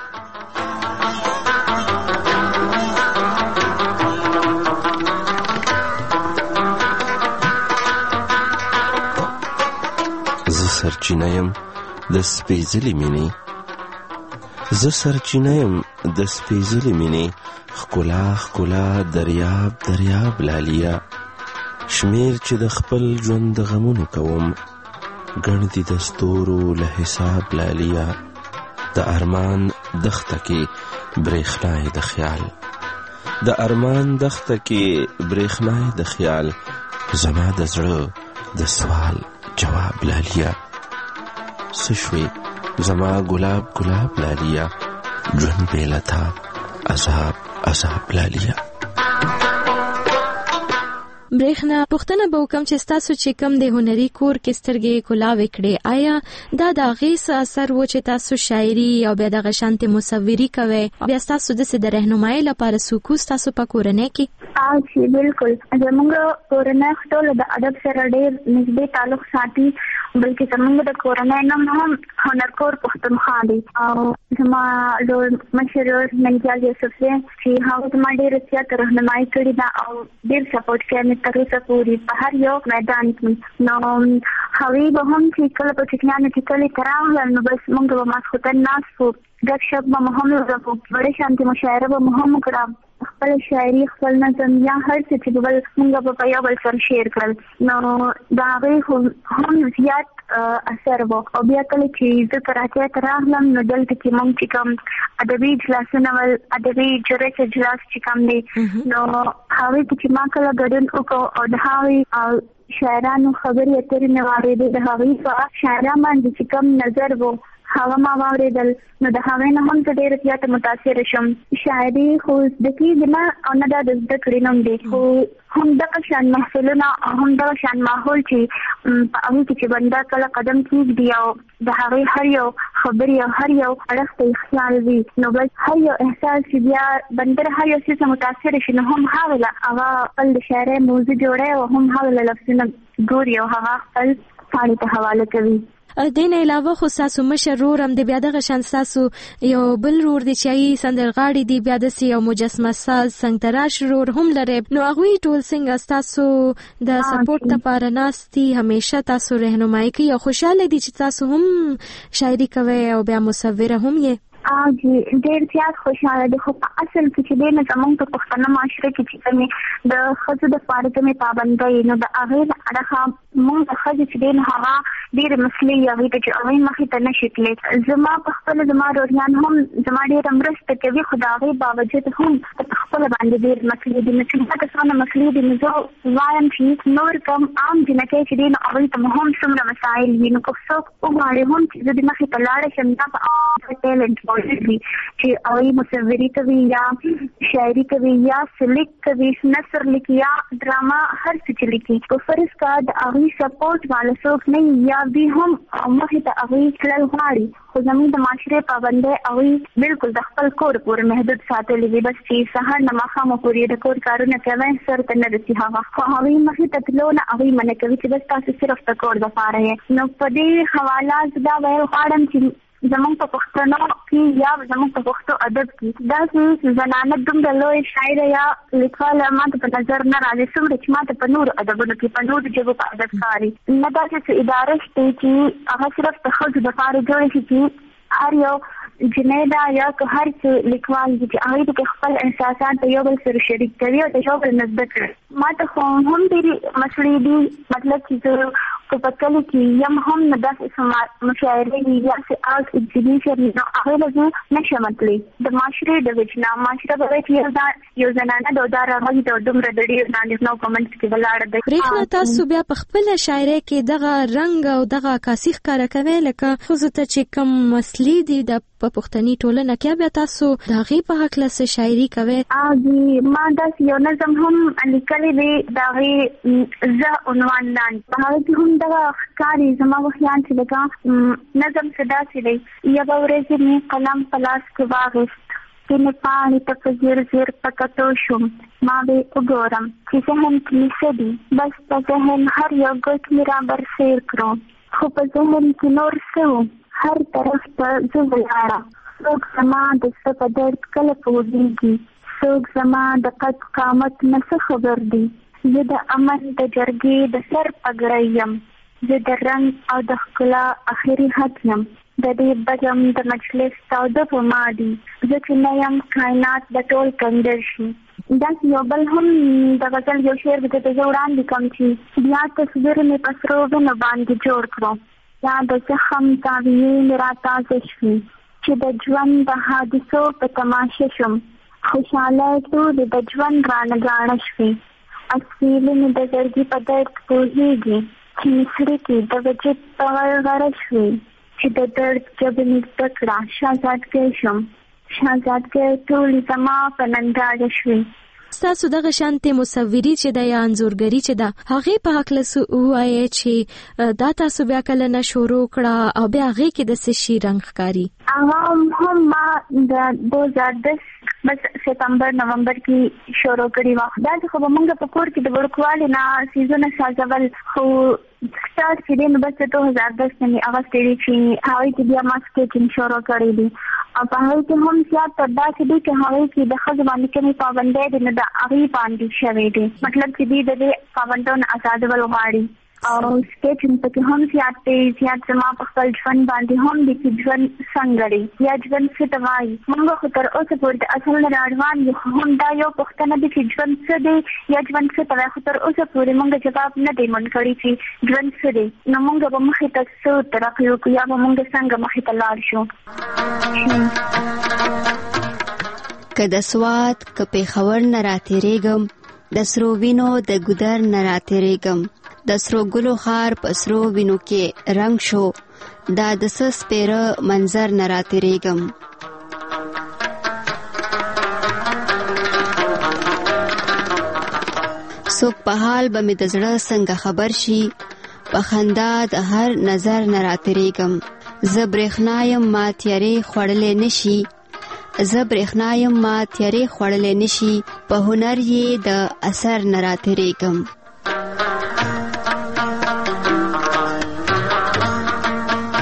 سرچینه یم د سپېڅلې مینې زه سرچینه یم د سپېڅلې مینې ښکلا ښکلا دریاب دریاب لالیا شمیر چې د خپل ژوند د غمونو کوم ګڼ دي د ستورو له حساب لالیا د ارمان دښته کې برېښنای د خیال د ارمان دښته کې برېښنای د خیال زما د زړه د سوال جواب لالیا سشوي زما گلاب گلاب لالیا جون بیلتا عذاب عذاب لالیا. برېښنا پوښتنه به وکم چې تاسو چې کوم د هنري کور کې سترګې کولاوې کړې آیا دا د هغې څه اثر و چې تاسو شاعري او بیا دغه شانتې مصوري کوئ بیا ستاسو داسې د رهنمایۍ لپاره څوک ستاسو په کورنۍ کې؟ چې بالکل زموږ کورنۍ ټول د ادب سره ډېر نږدې تعلق ساتي بلکې زموږ د کورنۍ نوم هم هنرکور پښتونخوا دی او زما لوړ مشر ننګیال یوسف دی چې هغه زما ډېره زیاته رهنمایي کړې ده او ډېر سپورټ کوي مې تر اوسه پورې په هر یو میدان کې نو هغوی به هم چې کله په چکنیانو کې کلي ته راغلل نو بس موږ به ماسخوتن ناست وو ګپ شپ به مو هم وکړو بډې شانتې مشاعره به مو هم وکړه خپل شاعري خپل نظم یا هر څه چې بل موږ به په یو بل سره شیر کړل نو د هغې هم زیات اثر و او بیا کله چې زه کراچۍ ته راغلم نو دلته کې موږ چې کوم ادبي اجلاسونه ول ادبي جرس اجلاس چې کوم دی نو هغې کې چې ما کله ګډون وکړو او د هغې شاعرانو خبرې اترې مې واورېدې د هغوی په شاعران باندې چې کوم نظر و هغه ما واورېدل نو د هغې نه هم زه ډېره زیاته متاثره شم شاعري خو زده کېږي نه او نه دا د زده کړې نوم دی خو هم دغه شان محفلونه او هم دغه شان ماحول چې په هغې کې چې بنده کله قدم کېږدي او د هغې هر یو خبرې او هر یو اړخ ته یې خیال وي نو بس هر یو احساس چې بیا بنده هر یو څه متاثره شي نو هم هغه له هغه خپل د شاعرۍ موضوع جوړوي او هم هغه له لفظونه ګوري او هغه خپل پاڼې ته حواله کوي. دین علاوه خو تاسو مشر رور هم د بیا دغه شان تاسو یو بل رور دی چې سندرغاړي دی بیا د یو مجسمه ساز سنگتراش رور هم لري نو هغه ټول څنګه تاسو د سپورټ لپاره ناستي همیشه تاسو رهنمایي کوي او خوشاله دي چې تاسو هم شاعري کوي او بیا مصوره هم یې ډېر زیات خوشاله دي. خو په اصل کې چې دی نه زموږ په پښتنه معاشره کې چې کومې د ښځو د پاره کومې پابندۍ نو د هغې له اړخه موږ د ښځې چې دی نو هغه ډېرې مسلې هغې ته چې هغې مخې ته نه شي تللی. زما په خپله زما روریان هم زما ډېره مرسته کوي خو د هغې باوجود هم په خپله باندې ډېرې مسلې دي. نو چې دا کسانه مسلې دي نو زه وایم چې نور کم عام جنکۍ چې دی نو هغوی ته هم څومره مسایل وي نو که څوک وغواړي هم چې زه د مخې ته لاړه شم دا په ټیلنټ موجود وي چې هغوی مصوري کوي یا شاعري کوي یا سلیک کوي نثر لیکي یا ډرامه هر څه چې لیکي په فرض کا د هغوی سپورټ والا څوک نه یا دوی هم مخې ته هغوی تلل غواړي خو زموږ د معاشرې پابندۍ هغوی بالکل د خپل کور پورې محدود ساتلي وي. بس چې سهار نه ماښامه پورې د کور کارونه کوي سر ته نه رسي هغه خو هغوی مخې ته تلو نه هغوی منع کوي چې بس تاسو صرف د کور دپاره یې. نو په دې حواله زه دا ویل غواړم چې زموږ په پښتنو کې یا زموږ په پښتو ادب کې داسې زنانه دومره لوی شاعره یا لیکواله ماته په نظر نه راځي څومره چې ماته په نورو ادبونو کې په نورو ژبو په ادب ښکاري. نه داسې څه اداره شته چې هغه صرف د ښځو دپاره جوړې شي چې هر یو جنۍ دا یا که هر څه لیکوال دي چې هغوی پکې خپل احساسات د یو بل سره شریک کوي او د یو بل نه زده کړي. ما ته خو هم ډېرې مسلې دي مطلب چې زه په کلي کې یم هم نه داسې مشاعرې وي یا چې آرټ ایگزیبیشن نو هغې له زه نه شم تللی د معاشرې د وجې نه. معاشره به وایي چې یو زنانه د دا راغلي د دومره د ډېر ناندېښنو په منځ کې ولاړه ده. برېښنا تاسو بیا په خپله شاعرۍ کې دغه رنګ او دغه عکاسي ښکاره کوئ لکه ښځو ته چې کوم مسلې دي د په پښتني ټولنه کې بیا تاسو د هغې په هکله څه شاعري کوئ؟ ما داسې یو نظم هم لیکلی دی د هغې زه عنوان لاندې په هغې کې هم دغه ښکاري زما وخیان چې لکه نظم څه داسې دی یوه ورځ مې قلم په لاس کې واخیست سپینې پاڼې ته په ځیر ځیر په کتو شوم ما به وګورم چې ذهن کې مې څه دي بس په ذهن هر یو ګوټ مې را برسېر کړو خو په ذهن کې نور څه و هر طرف ته زه ولاړه څوک زما د څه په درد کله پوهېږي څوک زما د قد قامت نه څه خبر دي زه د امن د جرګې د سر پګړی یم زه د رنګ او د ښکلا اخري حد یم د دې بجم د مجلس تاوده په ما دي زه چې نه یم کائنات د ټول کنډر شي. داسې یو بل هم د غزل یو شعر به درته زه وړاندې کړم چې بیا تصویر مې په سرو وینو باندې جوړ کړو یا د زخم تاویې مې راتازه شوې چې د ژوند د حادثو په تماشه شم خوشحالی ټولې د ژوند رانه ګاڼه شوې اسویلې مې د زړګي په درد پوهېږي چې مصري کې د وجود په غرغره شوې چې د درد ژبه مې زده کړه شهزادګۍ شم شهزادګۍ ټولې زما په ننداره شوې. ستاسو دغه شانتې مصوري چې د یا انځورګري چې د هغې په هکله څه ووایئ چې دا تاسو بیا کله نه شروع کړه او بیا هغې کې د څه شي رنګ ښکاري؟ هغه هم ما د 2010 بس سپتمبر نومبر کې شروع کړي وه. دا چې خو به مونږ په کور کې د وړوکوالي نه څیزونه سازول خو سټارټ چې دی نو بس د 2010 نه مې اغوستې دي چې هغوی کې بیا ما سکیچینګ شروع کړی دي او په هغوی کې هم زیات تر داسې دي چې هغوی کې د ښځو باندې کومې پابندۍ دي نو د هغې باندې شوې دي مطلب چې دوی د دې پابندیو نه ازادول غواړي او سکیچینګ پکې هم زیات دی زیات زما په خپل ژوند باندې هم دي چې ژوند څنګه دی یا ژوند څه ته وایي. موږ خو تر اوسه پورې د اصل نه راروان یو خو هم دا یو پوښتنه ده چې ژوند څه دی یا ژوند څه ته وایي خو تر اوسه پورې موږ جواب نه دی موند کړی چې ژوند څه دی. نو موږ به مخې ته څه ترقي وکړو یا به موږ څنګه مخې ته لاړ شو. که د سوات که پېښور نه راتېرېږم د سرو وینو د ګودر نه راتېرېږم د سرو ګلو خار په سرو وینو کې رنگ شو دا د څه سپېره منظر نه راتېرېږم. څوک په حال به مې د زړه څنګه خبر شي په خندا د هر نظر نه راتېرېږم. زه برېښنا یم ما تیارې خوړلی نشي زه برېښنا یم ما تیارې خوړلی نشي په هنر یې د اثر نه راتېرېږم.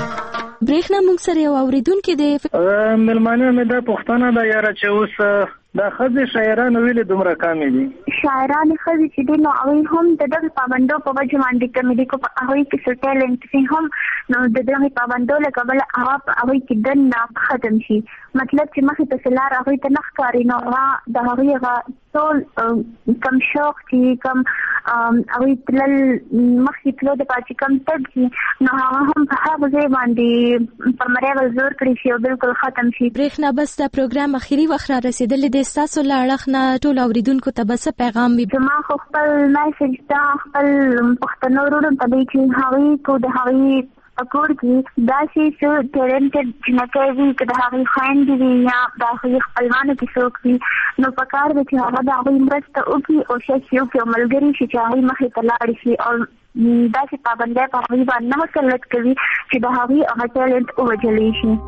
برېښنا موږ سره یو اورېدونکی دی. مېلمانه مې دا پوښتنه ده یاره چې اوس دا خزې شاعرانو ویلې دومره کامې دي شاعران خزې چې دي نو هغوی هم د دغه پابندو په وجه باندې کمې دي په هغوی کې څه ټیلنټ دي هم نو د دغه پابندو له کبله هغوی کې دننه ختم شي مطلب چې مخې ته لار هغوی ته نه ښکاري نو هغه د هغوی هغه ټول کم شوق چې کم هغوی تلل مخکې تلو د پاتې کم تګ شي نو هغه هم په هغه ځای باندې په مریول زور کړی شي او بالکل ختم شي. برېښنا بس د پروګرام اخیری وخت را رسېدلی دی ستاسو له اړخ نه ټولو اورېدونکو ته به څه پیغام وي؟ زما خو خپل میسج دا خپل پښتنو وروڼو ته دی چې هغوی کو د هغوی کور کې داسې څه ټیلنټډ جنکۍ وي که د هغوی خویندې وي یا د هغوی خپلوانو کې څوک وي نو پکار دی چې هغه د هغوی مرسته وکړي کوشش وکړي او ملګري شي چې هغوی مخې ته لاړې شي او داسې پابندۍ په هغوی باندې نه مسلط کوي چې د هغوی هغه ټیلنټ ووژلی شي.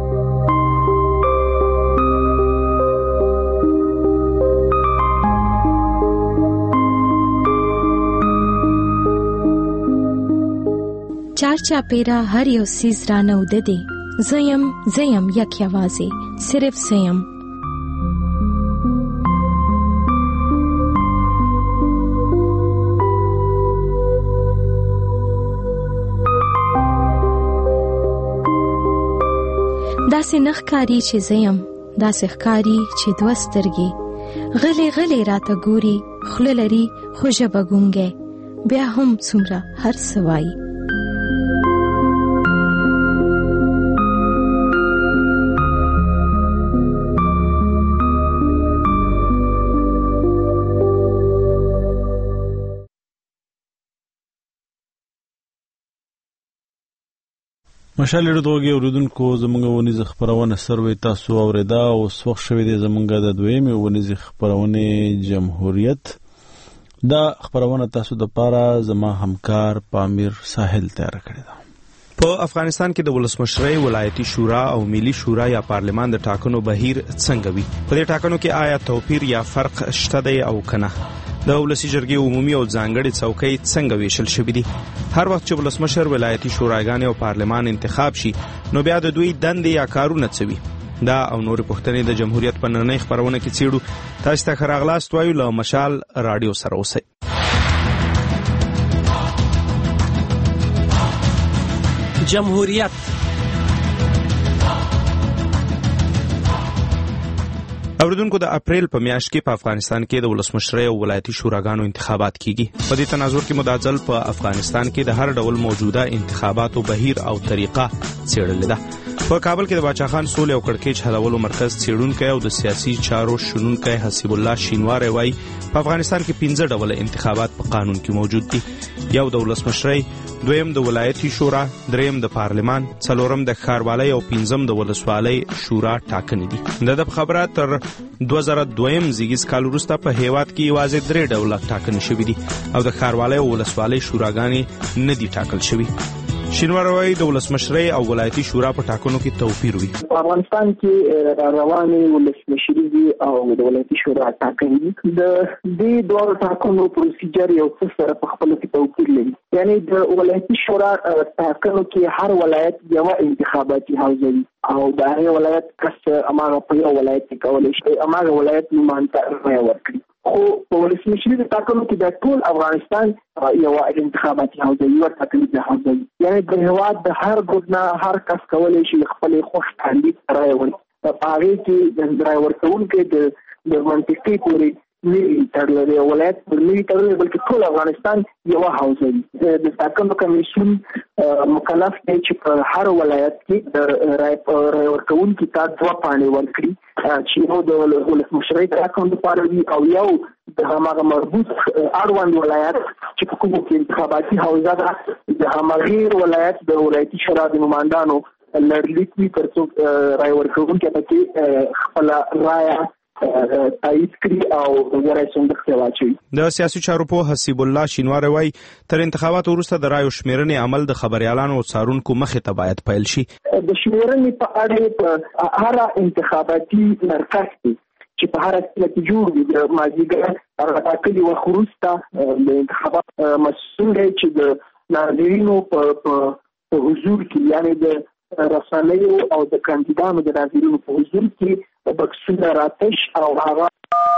چار چاپیرا هر یو سیز را نوده دی زیم یک یوازی صرف زیم. داسې نخکاری چې زیم داسې ښکاری چې دوه سترګې غلې راته ګوري خوله لري خو ژبه ګونګی بیا هم څومره هر څه وایي. مشال ډوګي اوریدونکو زمونږ ونیز خبرونه سروي تاسو اوریدا او وخت شوی دی زمونږ د دویمه ونیز خبرونه جمهوریت دا خبرونه تاسو د پاره زما همکار پامیر ساحل تیار کړی دا. په افغانستان کې د ولسمشرۍ ولایتي شورا او ملي شورا یا پارلمان د ټاکنو بهیر څنګه وي؟ په دې ټاکنو کې آیا توپیر یا فرق شته دی او کنه؟ د ولسی جرګې عمومي او ځانګړي څوکۍ څنګه ویشل شوې دي؟ هر وخت چې ولسمشر ولایتي شوراګانې او پارلمان انتخاب شي نو بیا د دوی دندې یا کارونه څه وي؟ دا او نور پوښتنې د جمهوریت په نننۍ خبرونه کې څېړو. تاسو ته ښه راغلاست وایو له مشال رادیو سره اوسئ. جمهوریت اوریدونکو د اپریل په میاشت کې په افغانستان کې د ولسمشرۍ او ولایتي شوراګانو انتخابات کیږي. په دې تناظر کې مداخل په افغانستان کې د هر ډول موجوده انتخاباتو بهیر او طریقه څېړل ده. په کابل کې د باچا خان سولې او کړکېچ حلولو مرکز څېړونکی او د سیاسي چارو شنونکی حسیب الله شینواری وایي په افغانستان کې 15 ډول انتخابات په قانون کې موجود دي. یو د ولسمشرۍ، دویم د ولایتي شورا، دریم د پارلمان، څلورم د ښاروالۍ او پنځم د ولسوالۍ شورا ټاکنې دي. د خبره تر 2002 زیږیز کال وروسته په هیواد کې یوازې 3 ډوله ټاکنې شوې دي او د ښاروالۍ او ولسوالۍ شوراګانې نه دي ټاکل شوي. شینواری وایي د ولسمشرۍ او ولایتي شورا په ټاکنو کې توپیر وي. په افغانستان کې روانې ولسمشرۍ او د ولایتي شورا ټاکنې د دې دوه ټاکنو پروسیجر یو څه سره په خپل کې توپیر لري. یعنی د ولایتي شورا ټاکنو کې هر ولایت یو انتخاباتي حوزه وي او د هغه ولایت کس اماغه په یو ولایت کې کولای شي اماغه ولایت نمائنده ورکړي. خو په ولسمشرۍ د ټاکنو کې د ټول افغانستان یو انتخاباتي حوزه یو ټاکنیزه حوزه یعنی د هیواد د هر ګوند هر کس کولای شي خپل خوښ کاندید راي ورکړي. په هغه کې د راي ورکونکو د منطقي پوري نه ترلري ولایت پر نه ترلري بلکې ټول افغانستان یو حوزه دی. د ټاکنو کمیسیون مکلف دی چې په هر ولایت کې د راي ورکونکو ته 2 پاڼې ورکړي چې یو د ولسمشرۍ ټاکنو لپاره وي او یو د هغه مربوط اړوند ولایت چې په کومو کې انتخاباتي حوزه ده د هغه ولایت د ولایتي شورا د نمائندانو لړلیک وي ترڅو راي ورکونکو ته کې خپل رائے تایید کړي او غوړای څنګه واچي. د سیاسي چارو په حسیب الله شینواری وایي تر انتخاباتو وروسته د رایو شمیرنې عمل د خبريالانو او څارونکو مخې ته باید پیل شي. د شمیرنې په اړه په هر انتخاباتي مرکز چې په هر څه کې جوړ دي د مازیګر راټاکلي وخروسته د انتخابات مسؤل دی چې د ناظرینو په حضور کې یعنی د رسنیو او د کاندیدانو د ناظرینو په حضور کې بکسونه راتش او هغه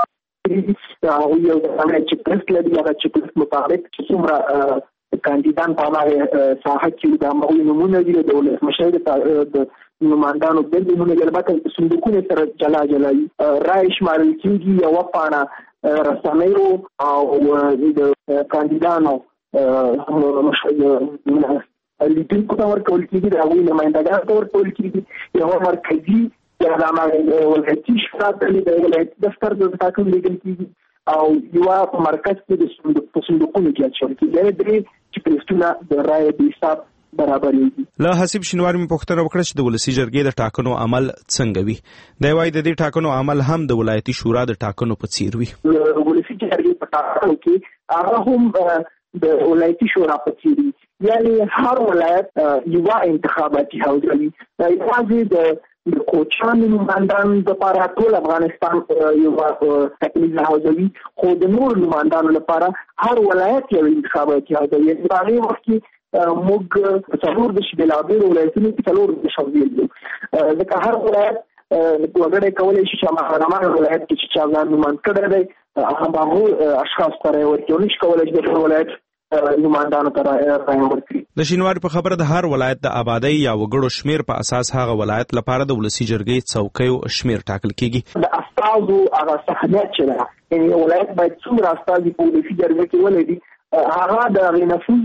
یو چې پرست لري هغه چې پرست مطابق چې څومره کاندیدان په هغه ساحه کې د مغول نمونه دي د ولسمشر د نمائندانو د نمونه البته صندوقونه سره جلا رای شمارل کېږي یو پاڼه رسنیو او د کاندیدانو لیدونکو ته ورکول کېږي د هغوی نمایندګانو ته ورکول کېږي یو مرکزي یا د ولایتي شورا د ولایتي دفتر د ټاکنو لیږل کېږي او یو په مرکز کې د صندوقونو کې اچول کېږي یعنې درې چې پرستونه د رایې د حساب برابرېږي. له حسیب شینواري مې پوښتنه وکړه چې د ولسي جرګې د ټاکنو عمل څنګه وي. دی وايي د دې ټاکنو عمل هم د ولایتي شورا د ټاکنو په څیر وي. ولسي جرګې په ټاکنو کې هغه هم د ولایتي شورا په څیر وي، یعنې هر ولایت یو انتخاباتي حوزه وي. یوازې د کوچانو نمائندانو لپاره ټول افغانستان یو تکلیف حوزوي، خو د نور نمائندانو لپاره هر ولایت یو انتخاباتي حوزه وي. په هغه وخت کې موږ څلور د شبيلابیر ولایتونو کې څلور د شوزیل دي، ځکه هر ولایت وګړي کولای شي چې هغه ولایت کې چې ځان نمائند کړي دی هغه اشخاص سره ورته نشي کولای چې د ولایت نمائندانو ته راي ورکړي. د شینواري په خبره د هر ولایت د آبادی یا وګړو شمیر په اساس هغه ولایت لپاره د ولسي جرګې څوکیو شمیر ټاکل کیږي. د استازو هغه صحنه چې ده یعنې ولایت باید څومره استازي په ولسي جرګه کې ولري هغه د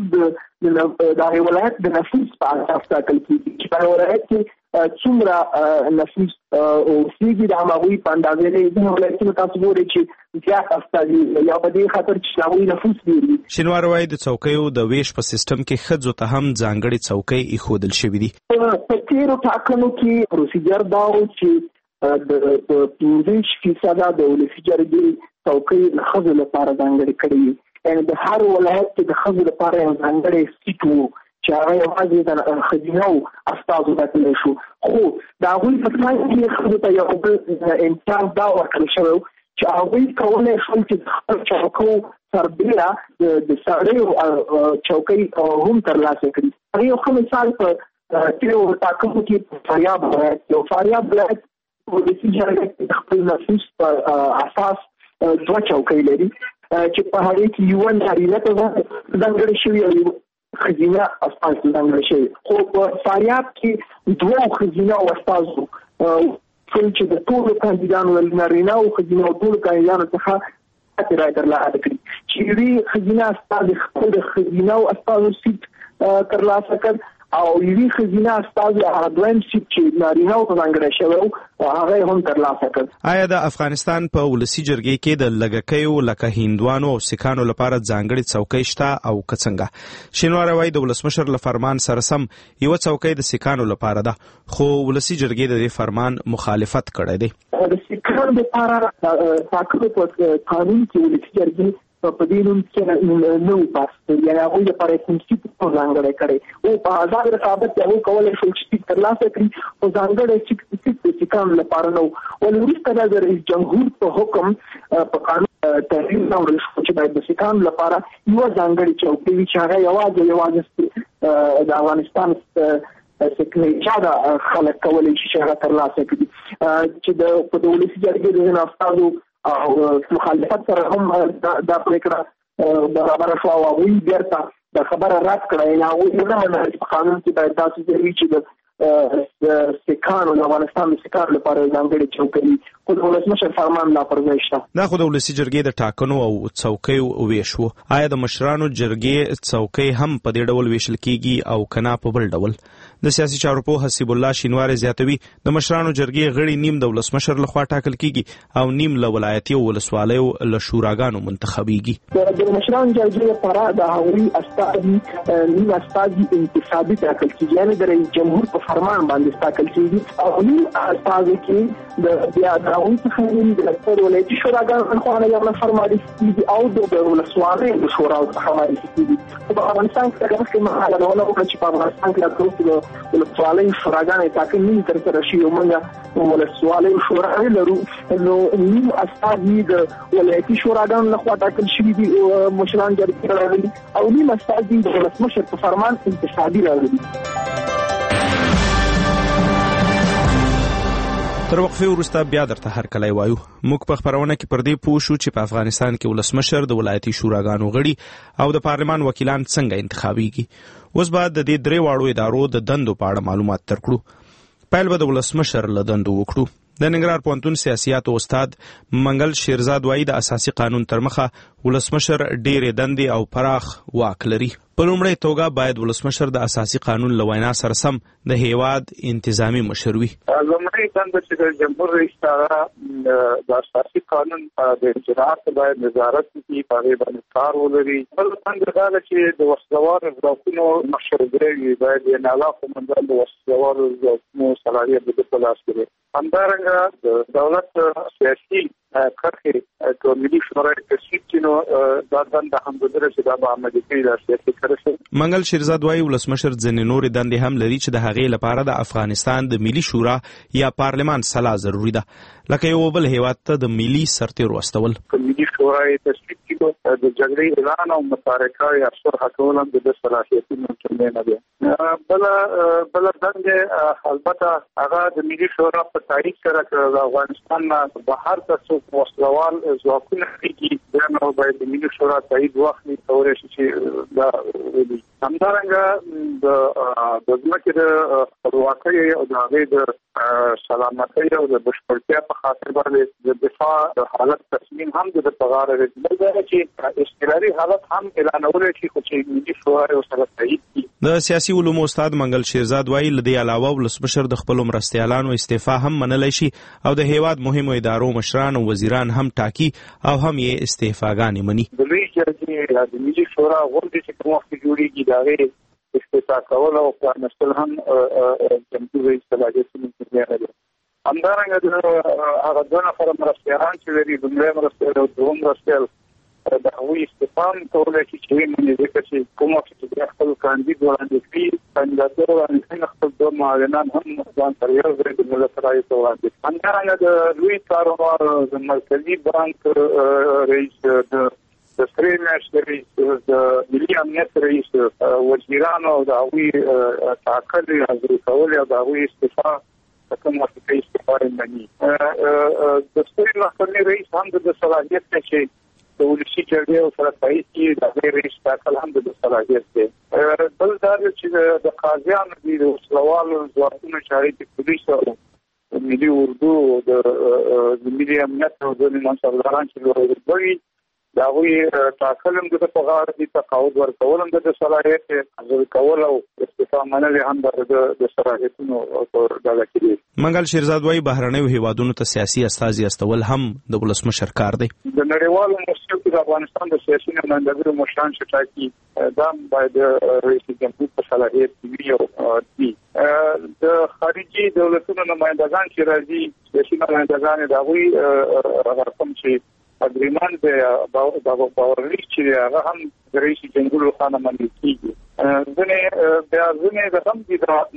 نفوذ د ولایت د نفوذ په اساس ټاکل کیږي چې په ولایت کې څومره نفوذ اوسېږي د هغوی په اندازې د ولایتونو تاسو ګورئ چې زیات استازي یا په دې خاطر چې هغوی نفوذ ډېر وي. شینواري وايي د څوکیو د ویش په سیستم کې ښځو ته هم ځانګړې څوکۍ ایښودل شوي دي. په تېرو ټاکنو کې پروسیجر دا و چې د 15% د ولسي جرګې څوکۍ د ښځو لپاره ځانګړې کړې وي، یعنې د هر ولایت کې د ښځو لپاره یو ځانګړی سیټ و چې هغه یوازې د ښځینه استازو ټاکلی شو، خو د هغوی په څنګ کې ښځو ته یو بل امتیاز دا ورکړل شوی چې هغوی کولی شول چې د خپل چوکو سربېره د سړیو چوکۍ هم ترلاسه کړي. هغه یو ښه مثال په تېرو ټاکنو کې فاریاب ولایت یو فاریاب ولایت ولسي جرګه کې د خپل نفوذ په اساس 2 چوکۍ لري چې په هغې کې یوه نارینه ته ځانګړې شوې او ښځینه استازي ځانګړی شوي، خو په فاریاب کې 2 ښځینه استازو چې د ټولو کاندیدانو نارینه او ښځینه او ټولو کاندیدانو څخه رای ترلاسه کړي چې یوې ښځینه استازي خپل د ښځینه استازو سیټ ترلاسه کړ او یوې ښځینه استازي هغه دویم سیټ چې نارینه ته ځانګړی شوی هغه هم ترلاسه کړ. آیا د افغانستان په ولسي جرګې کې د لږکیو لکه هندوانو او سیکانو لپاره ځانګړې څوکۍ شته او که څنګه؟ شینواري وايي د ولسمشر له فرمان سره سم یوه څوکۍ د سیکانو لپاره ده، خو ولسي جرګې د دې فرمان مخالفت کړی دی. د سیکانو لپاره ټاکنو په قانون کې ولسي جرګې په دې نوم کې نو پاس یعنې هغوی لپاره کوم سیټ ځانګړی کړی او په آزاد رقابت هغوی کولی شول چې سیټ ترلاسه کړي خو ځانګړی سیټ د سیکانو لپاره نه و. ولې وروسته د رئیس جمهور په حکم په قانون تغییر راوړل شو چې باید د سیکانو لپاره یوه ځانګړې چوکۍ وي چې هغه یوازې د افغانستان سیکریټریا خلک کولی شي چې هغه ترلاسه کړي چې د ولسي جرګې د ځینو استازو او مخالفت سره هم دا پرېکړه برابره شوه او هغوی بیرته دا خبره رد کړه، یعنې هغوی نه منله چې په قانون کې باید داسې ځای وي چې د سیکانو د افغانستان د سیکانو لپاره ځانګړې چوکۍ خو د ولسمشر فرمان لا پر ځای شته. دا خو د ولسي جرګې د ټاکنو او څوکیو ویش و. آیا د مشرانو جرګې څوکۍ هم په دې ډول ویشل کیږي او که نه په بل ډول؟ د سیاسي چارو پوه حسیب الله شینواري زیاتوي د مشرانو جرګې غړي نیم د ولسمشر لخوا ټاکل کیږي او نیم له ولایتي او ولسوالیو له شوراګانو منتخبیږي. د مشرانو جرګې لپاره د هغوی استازي نیم استازي انتخابي ټاکل کیږي، یعنې د رئیس جمهور په فرمان باندې ټاکل کیږي او نیم استازي کې د بیا د هغوی څخه نیم د ولایتي شوراګانو لخوا یو نفر معرفي کیږي او د ولسوالیو د شوراو څخه معرفي کیږي. خو په افغانستان کې مخکې معلومونه وکړه چې په افغانستان کې ولسوالیو شوراګانې ټاکنې نه ترسره شوي او موږ ولسوالیو شورا لرو، نو نیم استازي د ولایتي شوراګانو لخوا ټاکل شوي دي مشران جرګې راغلي او نیم استازي د ولسمشر په فرمان انتخابي راغلي. تر وقفه وروسته بیا درته هرکلی وایو. موږ په خبرونه کې پر دې پوه شو چې په افغانستان کې ولسمشر د ولایتي شوراګانو غړي او د پارلمان وکیلان څنګه انتخابیږي. اوس به د دې درې واړو ادارو د دندو په اړه معلومات ترکړو. پیل به د ولسمشر له دندو وکړو. د ننګرهار پوهنتون سیاسیاتو استاد منګل شیرزاد وایي د اساسي قانون تر مخه ولسمشر ډېرې دندې او پراخ واک لري. په لومړۍ توګه باید ولسمشر د اساسي قانون له وینا سره سم د هیواد انتظامی مشر وي. لومړی دنده چې د جمهور رئیس د اساسي قانون د اجراات باید نظارت وکړي، په هغې باندې کار ولري. بل دنده دا ده چې د وسلوالو ځواکونو مشرګری وي، باید یې نالا قومندان د وسلوالو ځواکونو صلاحیت د په لاس کې وي. همدارنګه د دولت سیاسي کرښې که ملي شورای تصویب کړي نو دا دنده هم ده چې دا به عملي کړي دا سیاسي کرښې. منګل شیرزاد وایي ولسمشر ځینې نورې دندې هم لري چې د هغې لپاره د افغانستان د ملي شورا یا پارلمان سلا ضروري ده، لکه یو بل هیواد ته د ملي سرتېرو واستول. ملي شورای تصویب کړي د جګړې اعلان او متارکه یا صلح کول هم د صلاحیتونو کې نه ده. بل دنده البته هغه د ملي شورا په تایید سره د افغانستان نه بهر ته وسلوال ځواکونه کېږي، بیا نو باید د ملي شورا تایید واخلي، کولی شي چې دا ولیږي. همدارنګه د ځمکې د خپلواکۍ او د هغې د سلامتۍ او د بشپړتیا په خاطر باندې د دفاع د حالت تصمیم هم د په غاړه دی. بل دا چې اضطراري حالت هم اعلانولی شي، خو چې ملي شورا یې ورسره تایید کړي. د سیاسي علومو استاد منګل شیرزاد وایي له دې علاوه ولسمشر د خپلو مرستیالانو استعفا هم منلی شي او د هیواد مهمو ادارو مشران او وزیران هم ټاکي او هم یې استعفاګانې مني. د لویې جرګې د ملي شورا غونډې چې کوم وخت جوړېږي د هغې استعفا کول او پرانستل هم جمهور رئیس صلاحیتونه لري. همدارنګه د هغه دوه نفره مرستیالان چې لري، لومړی مرستیال او دویم مرستیال، د هغوی استعفا هم کولی شي چې ومني، ځکه چې کوم وخت چې بیا خپل کاندید وړاندې کړي، کاندیداتور وړاندې کړي، خپل دوه معاونان هم ځان سره یو ځای د ملت رایې ته وړاندې. همدارنګه د لوی کاروبار د مرکزي بانک رئیس، د سرې میاشتې رئیس، د ملي امنیت رئیس، وزیرانو او د هغوی ټاکل حاضري کول او د هغوی استعفا کوم وخت کې استعفا یې مني. د سترې محکمې رئیس هم د صلاحیت دی چې د ولسي جرګې سره تایید کړي، د هغې رئیس ټاکل هم د صلاحیت دی. بل دا چې د قاضیانو دي، د وسلوالو ځواکونو چې هغې د پولیسو او ملي اردو د ملي امنیت او د منصبداران چې لوړ د هغوی ټاکل هم د په غاړه دي، تقاعد ورکول هم د صلاحیت، حاضري کول او استعفا منل هم د صلاحیتونو په ډله کې دي. منګل شیرزاد وایي بهرنیو هیوادونو ته سیاسي استازي استول هم د ولسمشر کار دی. د نړیوالو موسسو کې د افغانستان د سیاسي نمایندګۍ مشران چې ټاکي دا باید رئیس جمهور په صلاحیت وي او دي. د خارجي دولتونو نمایندګان چې راځي، سیاسي نمایندګان د هغوی رقم چې اګریمنټ د باورلیک چې هغه هم د رئیس جمهور لخوا منل کېږي. ځینې د هم دي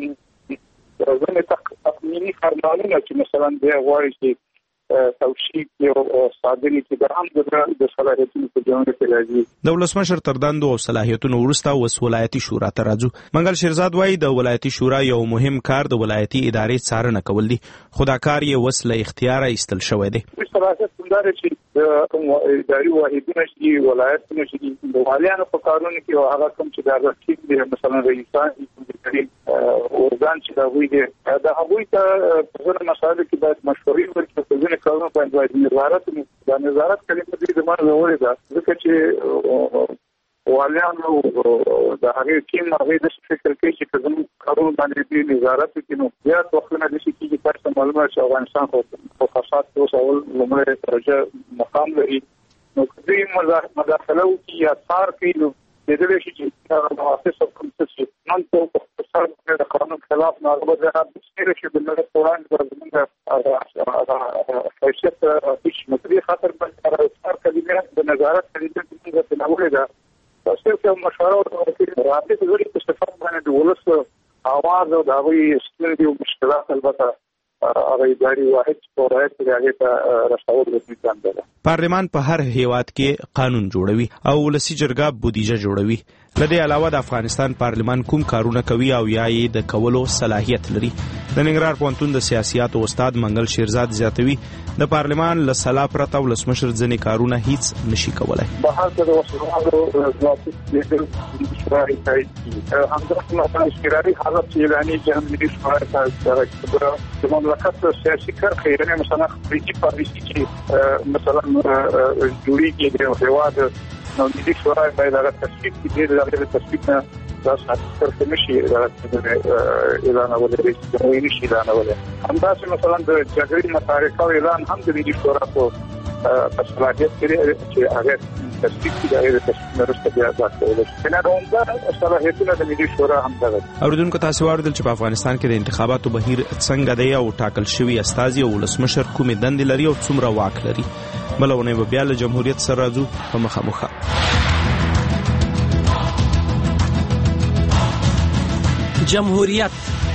ځینې تقنیني فرمانونه چې مثلا دی غواړي چې توشیح یو صادري چې دا هم د صلاحیتونو په جوړولو کې راځي. د ولسمشر تر دندو او صلاحیتونو وروسته اوس ولایتي شورا ته راځو. منګل شیرزاد وایي د ولایتي شورا یو مهم کار د ولایتي ادارې څارنه کول دي، خو دا کار یې اوس له اختیاره ایستل شوی دی. صلاحیت دا چې کوم اداري واحدونه چې ولایتونه چې د والیانو په کارونو کې او هغه کوم چې د رقیب دي، مثلا رئیسان اورګان چې د هغوی دي، د هغوی ته په ځینو مسایلو کې باید مشورې ورکړي، په ځینو کارونو باندې باید نظارت وکړي. دا نظارت کلمه دې د معنی وړې ده، ځکه چې والیانو د هغې ټیم هغې داسې فکر کوي چې که زموږ کارونو باندې دې نظارت وکړي نو زیات وختونه داسې کېږي تاسو ته معلومه چې افغانستان خو فساد کې اوس اول لومړی درجه مقام لري، نو که دوی مداخله وکړي یا څار کوي نو کېدلی شي چې هغه موافق او کوم څه چې نن ته په فساد د قانون خلاف نو هغه به ځان بسیره شي د ملت په وړاندې به زموږ حیثیت هېڅ مطلبي خاطر باندې څار کلمه د نظارت کلمه موږ ته ناولې ده. تاسو یو مشوره ورکړئ، راځي چې زړه په صفات باندې د ولس اواز او د هغوی ستونزې او مشکلات البته هغه اداري واحد په رایت کې هغه ته رسول ورته ده. پارلمان په هر هیواد کې قانون جوړوي او ولسی جرګه بودیجه جوړوي. لدې علاوه د افغانستان پارلمان کوم کارونه کوي او یا یې د کولو صلاحیت لري. د ننګرهار پوهنتون د سیاسياتو استاد منګل شیرزاد زیاتوي د پارلمان له سلا پرته ولسمشر ځنې کارونه هیڅ نشي کولای. بهر د وسلوالو ځواکي شورای ته همدغه مثلا اشتراکي حالت اعلاني چې هم د شورای ته د مملکت سیاسي کرخې یعنی مثلا خپلې پالیسي چې مثلا جوړیږي د هیواد نو د دې شورای باید هغه تصویب کړي د تصویب نه تاسو تاسو نشي اعلان ولري چې نشي اعلان ولري همداسې مثلا د جګړې متارکه اعلان هم د دې شورا په صلاحیت کې چې هغه تصویب کړي د تصویب وروسته بیا ځکه نه روانه صلاحیتونه د دې شورا هم ده. اوریدونکو تاسو واردل چې په افغانستان کې د انتخاباتو بهیر څنګه دی او ټاکل شوی استازي او ولسمشر کومې دندې لري او څومره واک لري. بلونه به بیا له جمهوریت سره راځو په مخامخه. جمهوریت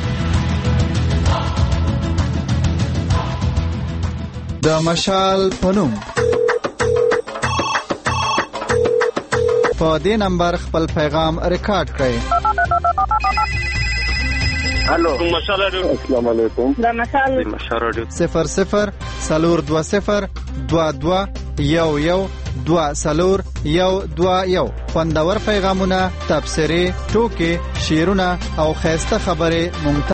د مشال پنوم په دې نمبر خپل پیغام ریکارډ کړئ. الو مشال رادیو. السلام علیکم. د مشال رادیو 00 420 22 11 2 خوندور پیغامونه، تبصرې، ټوکې، شعرونه او خاصه خبره مونږ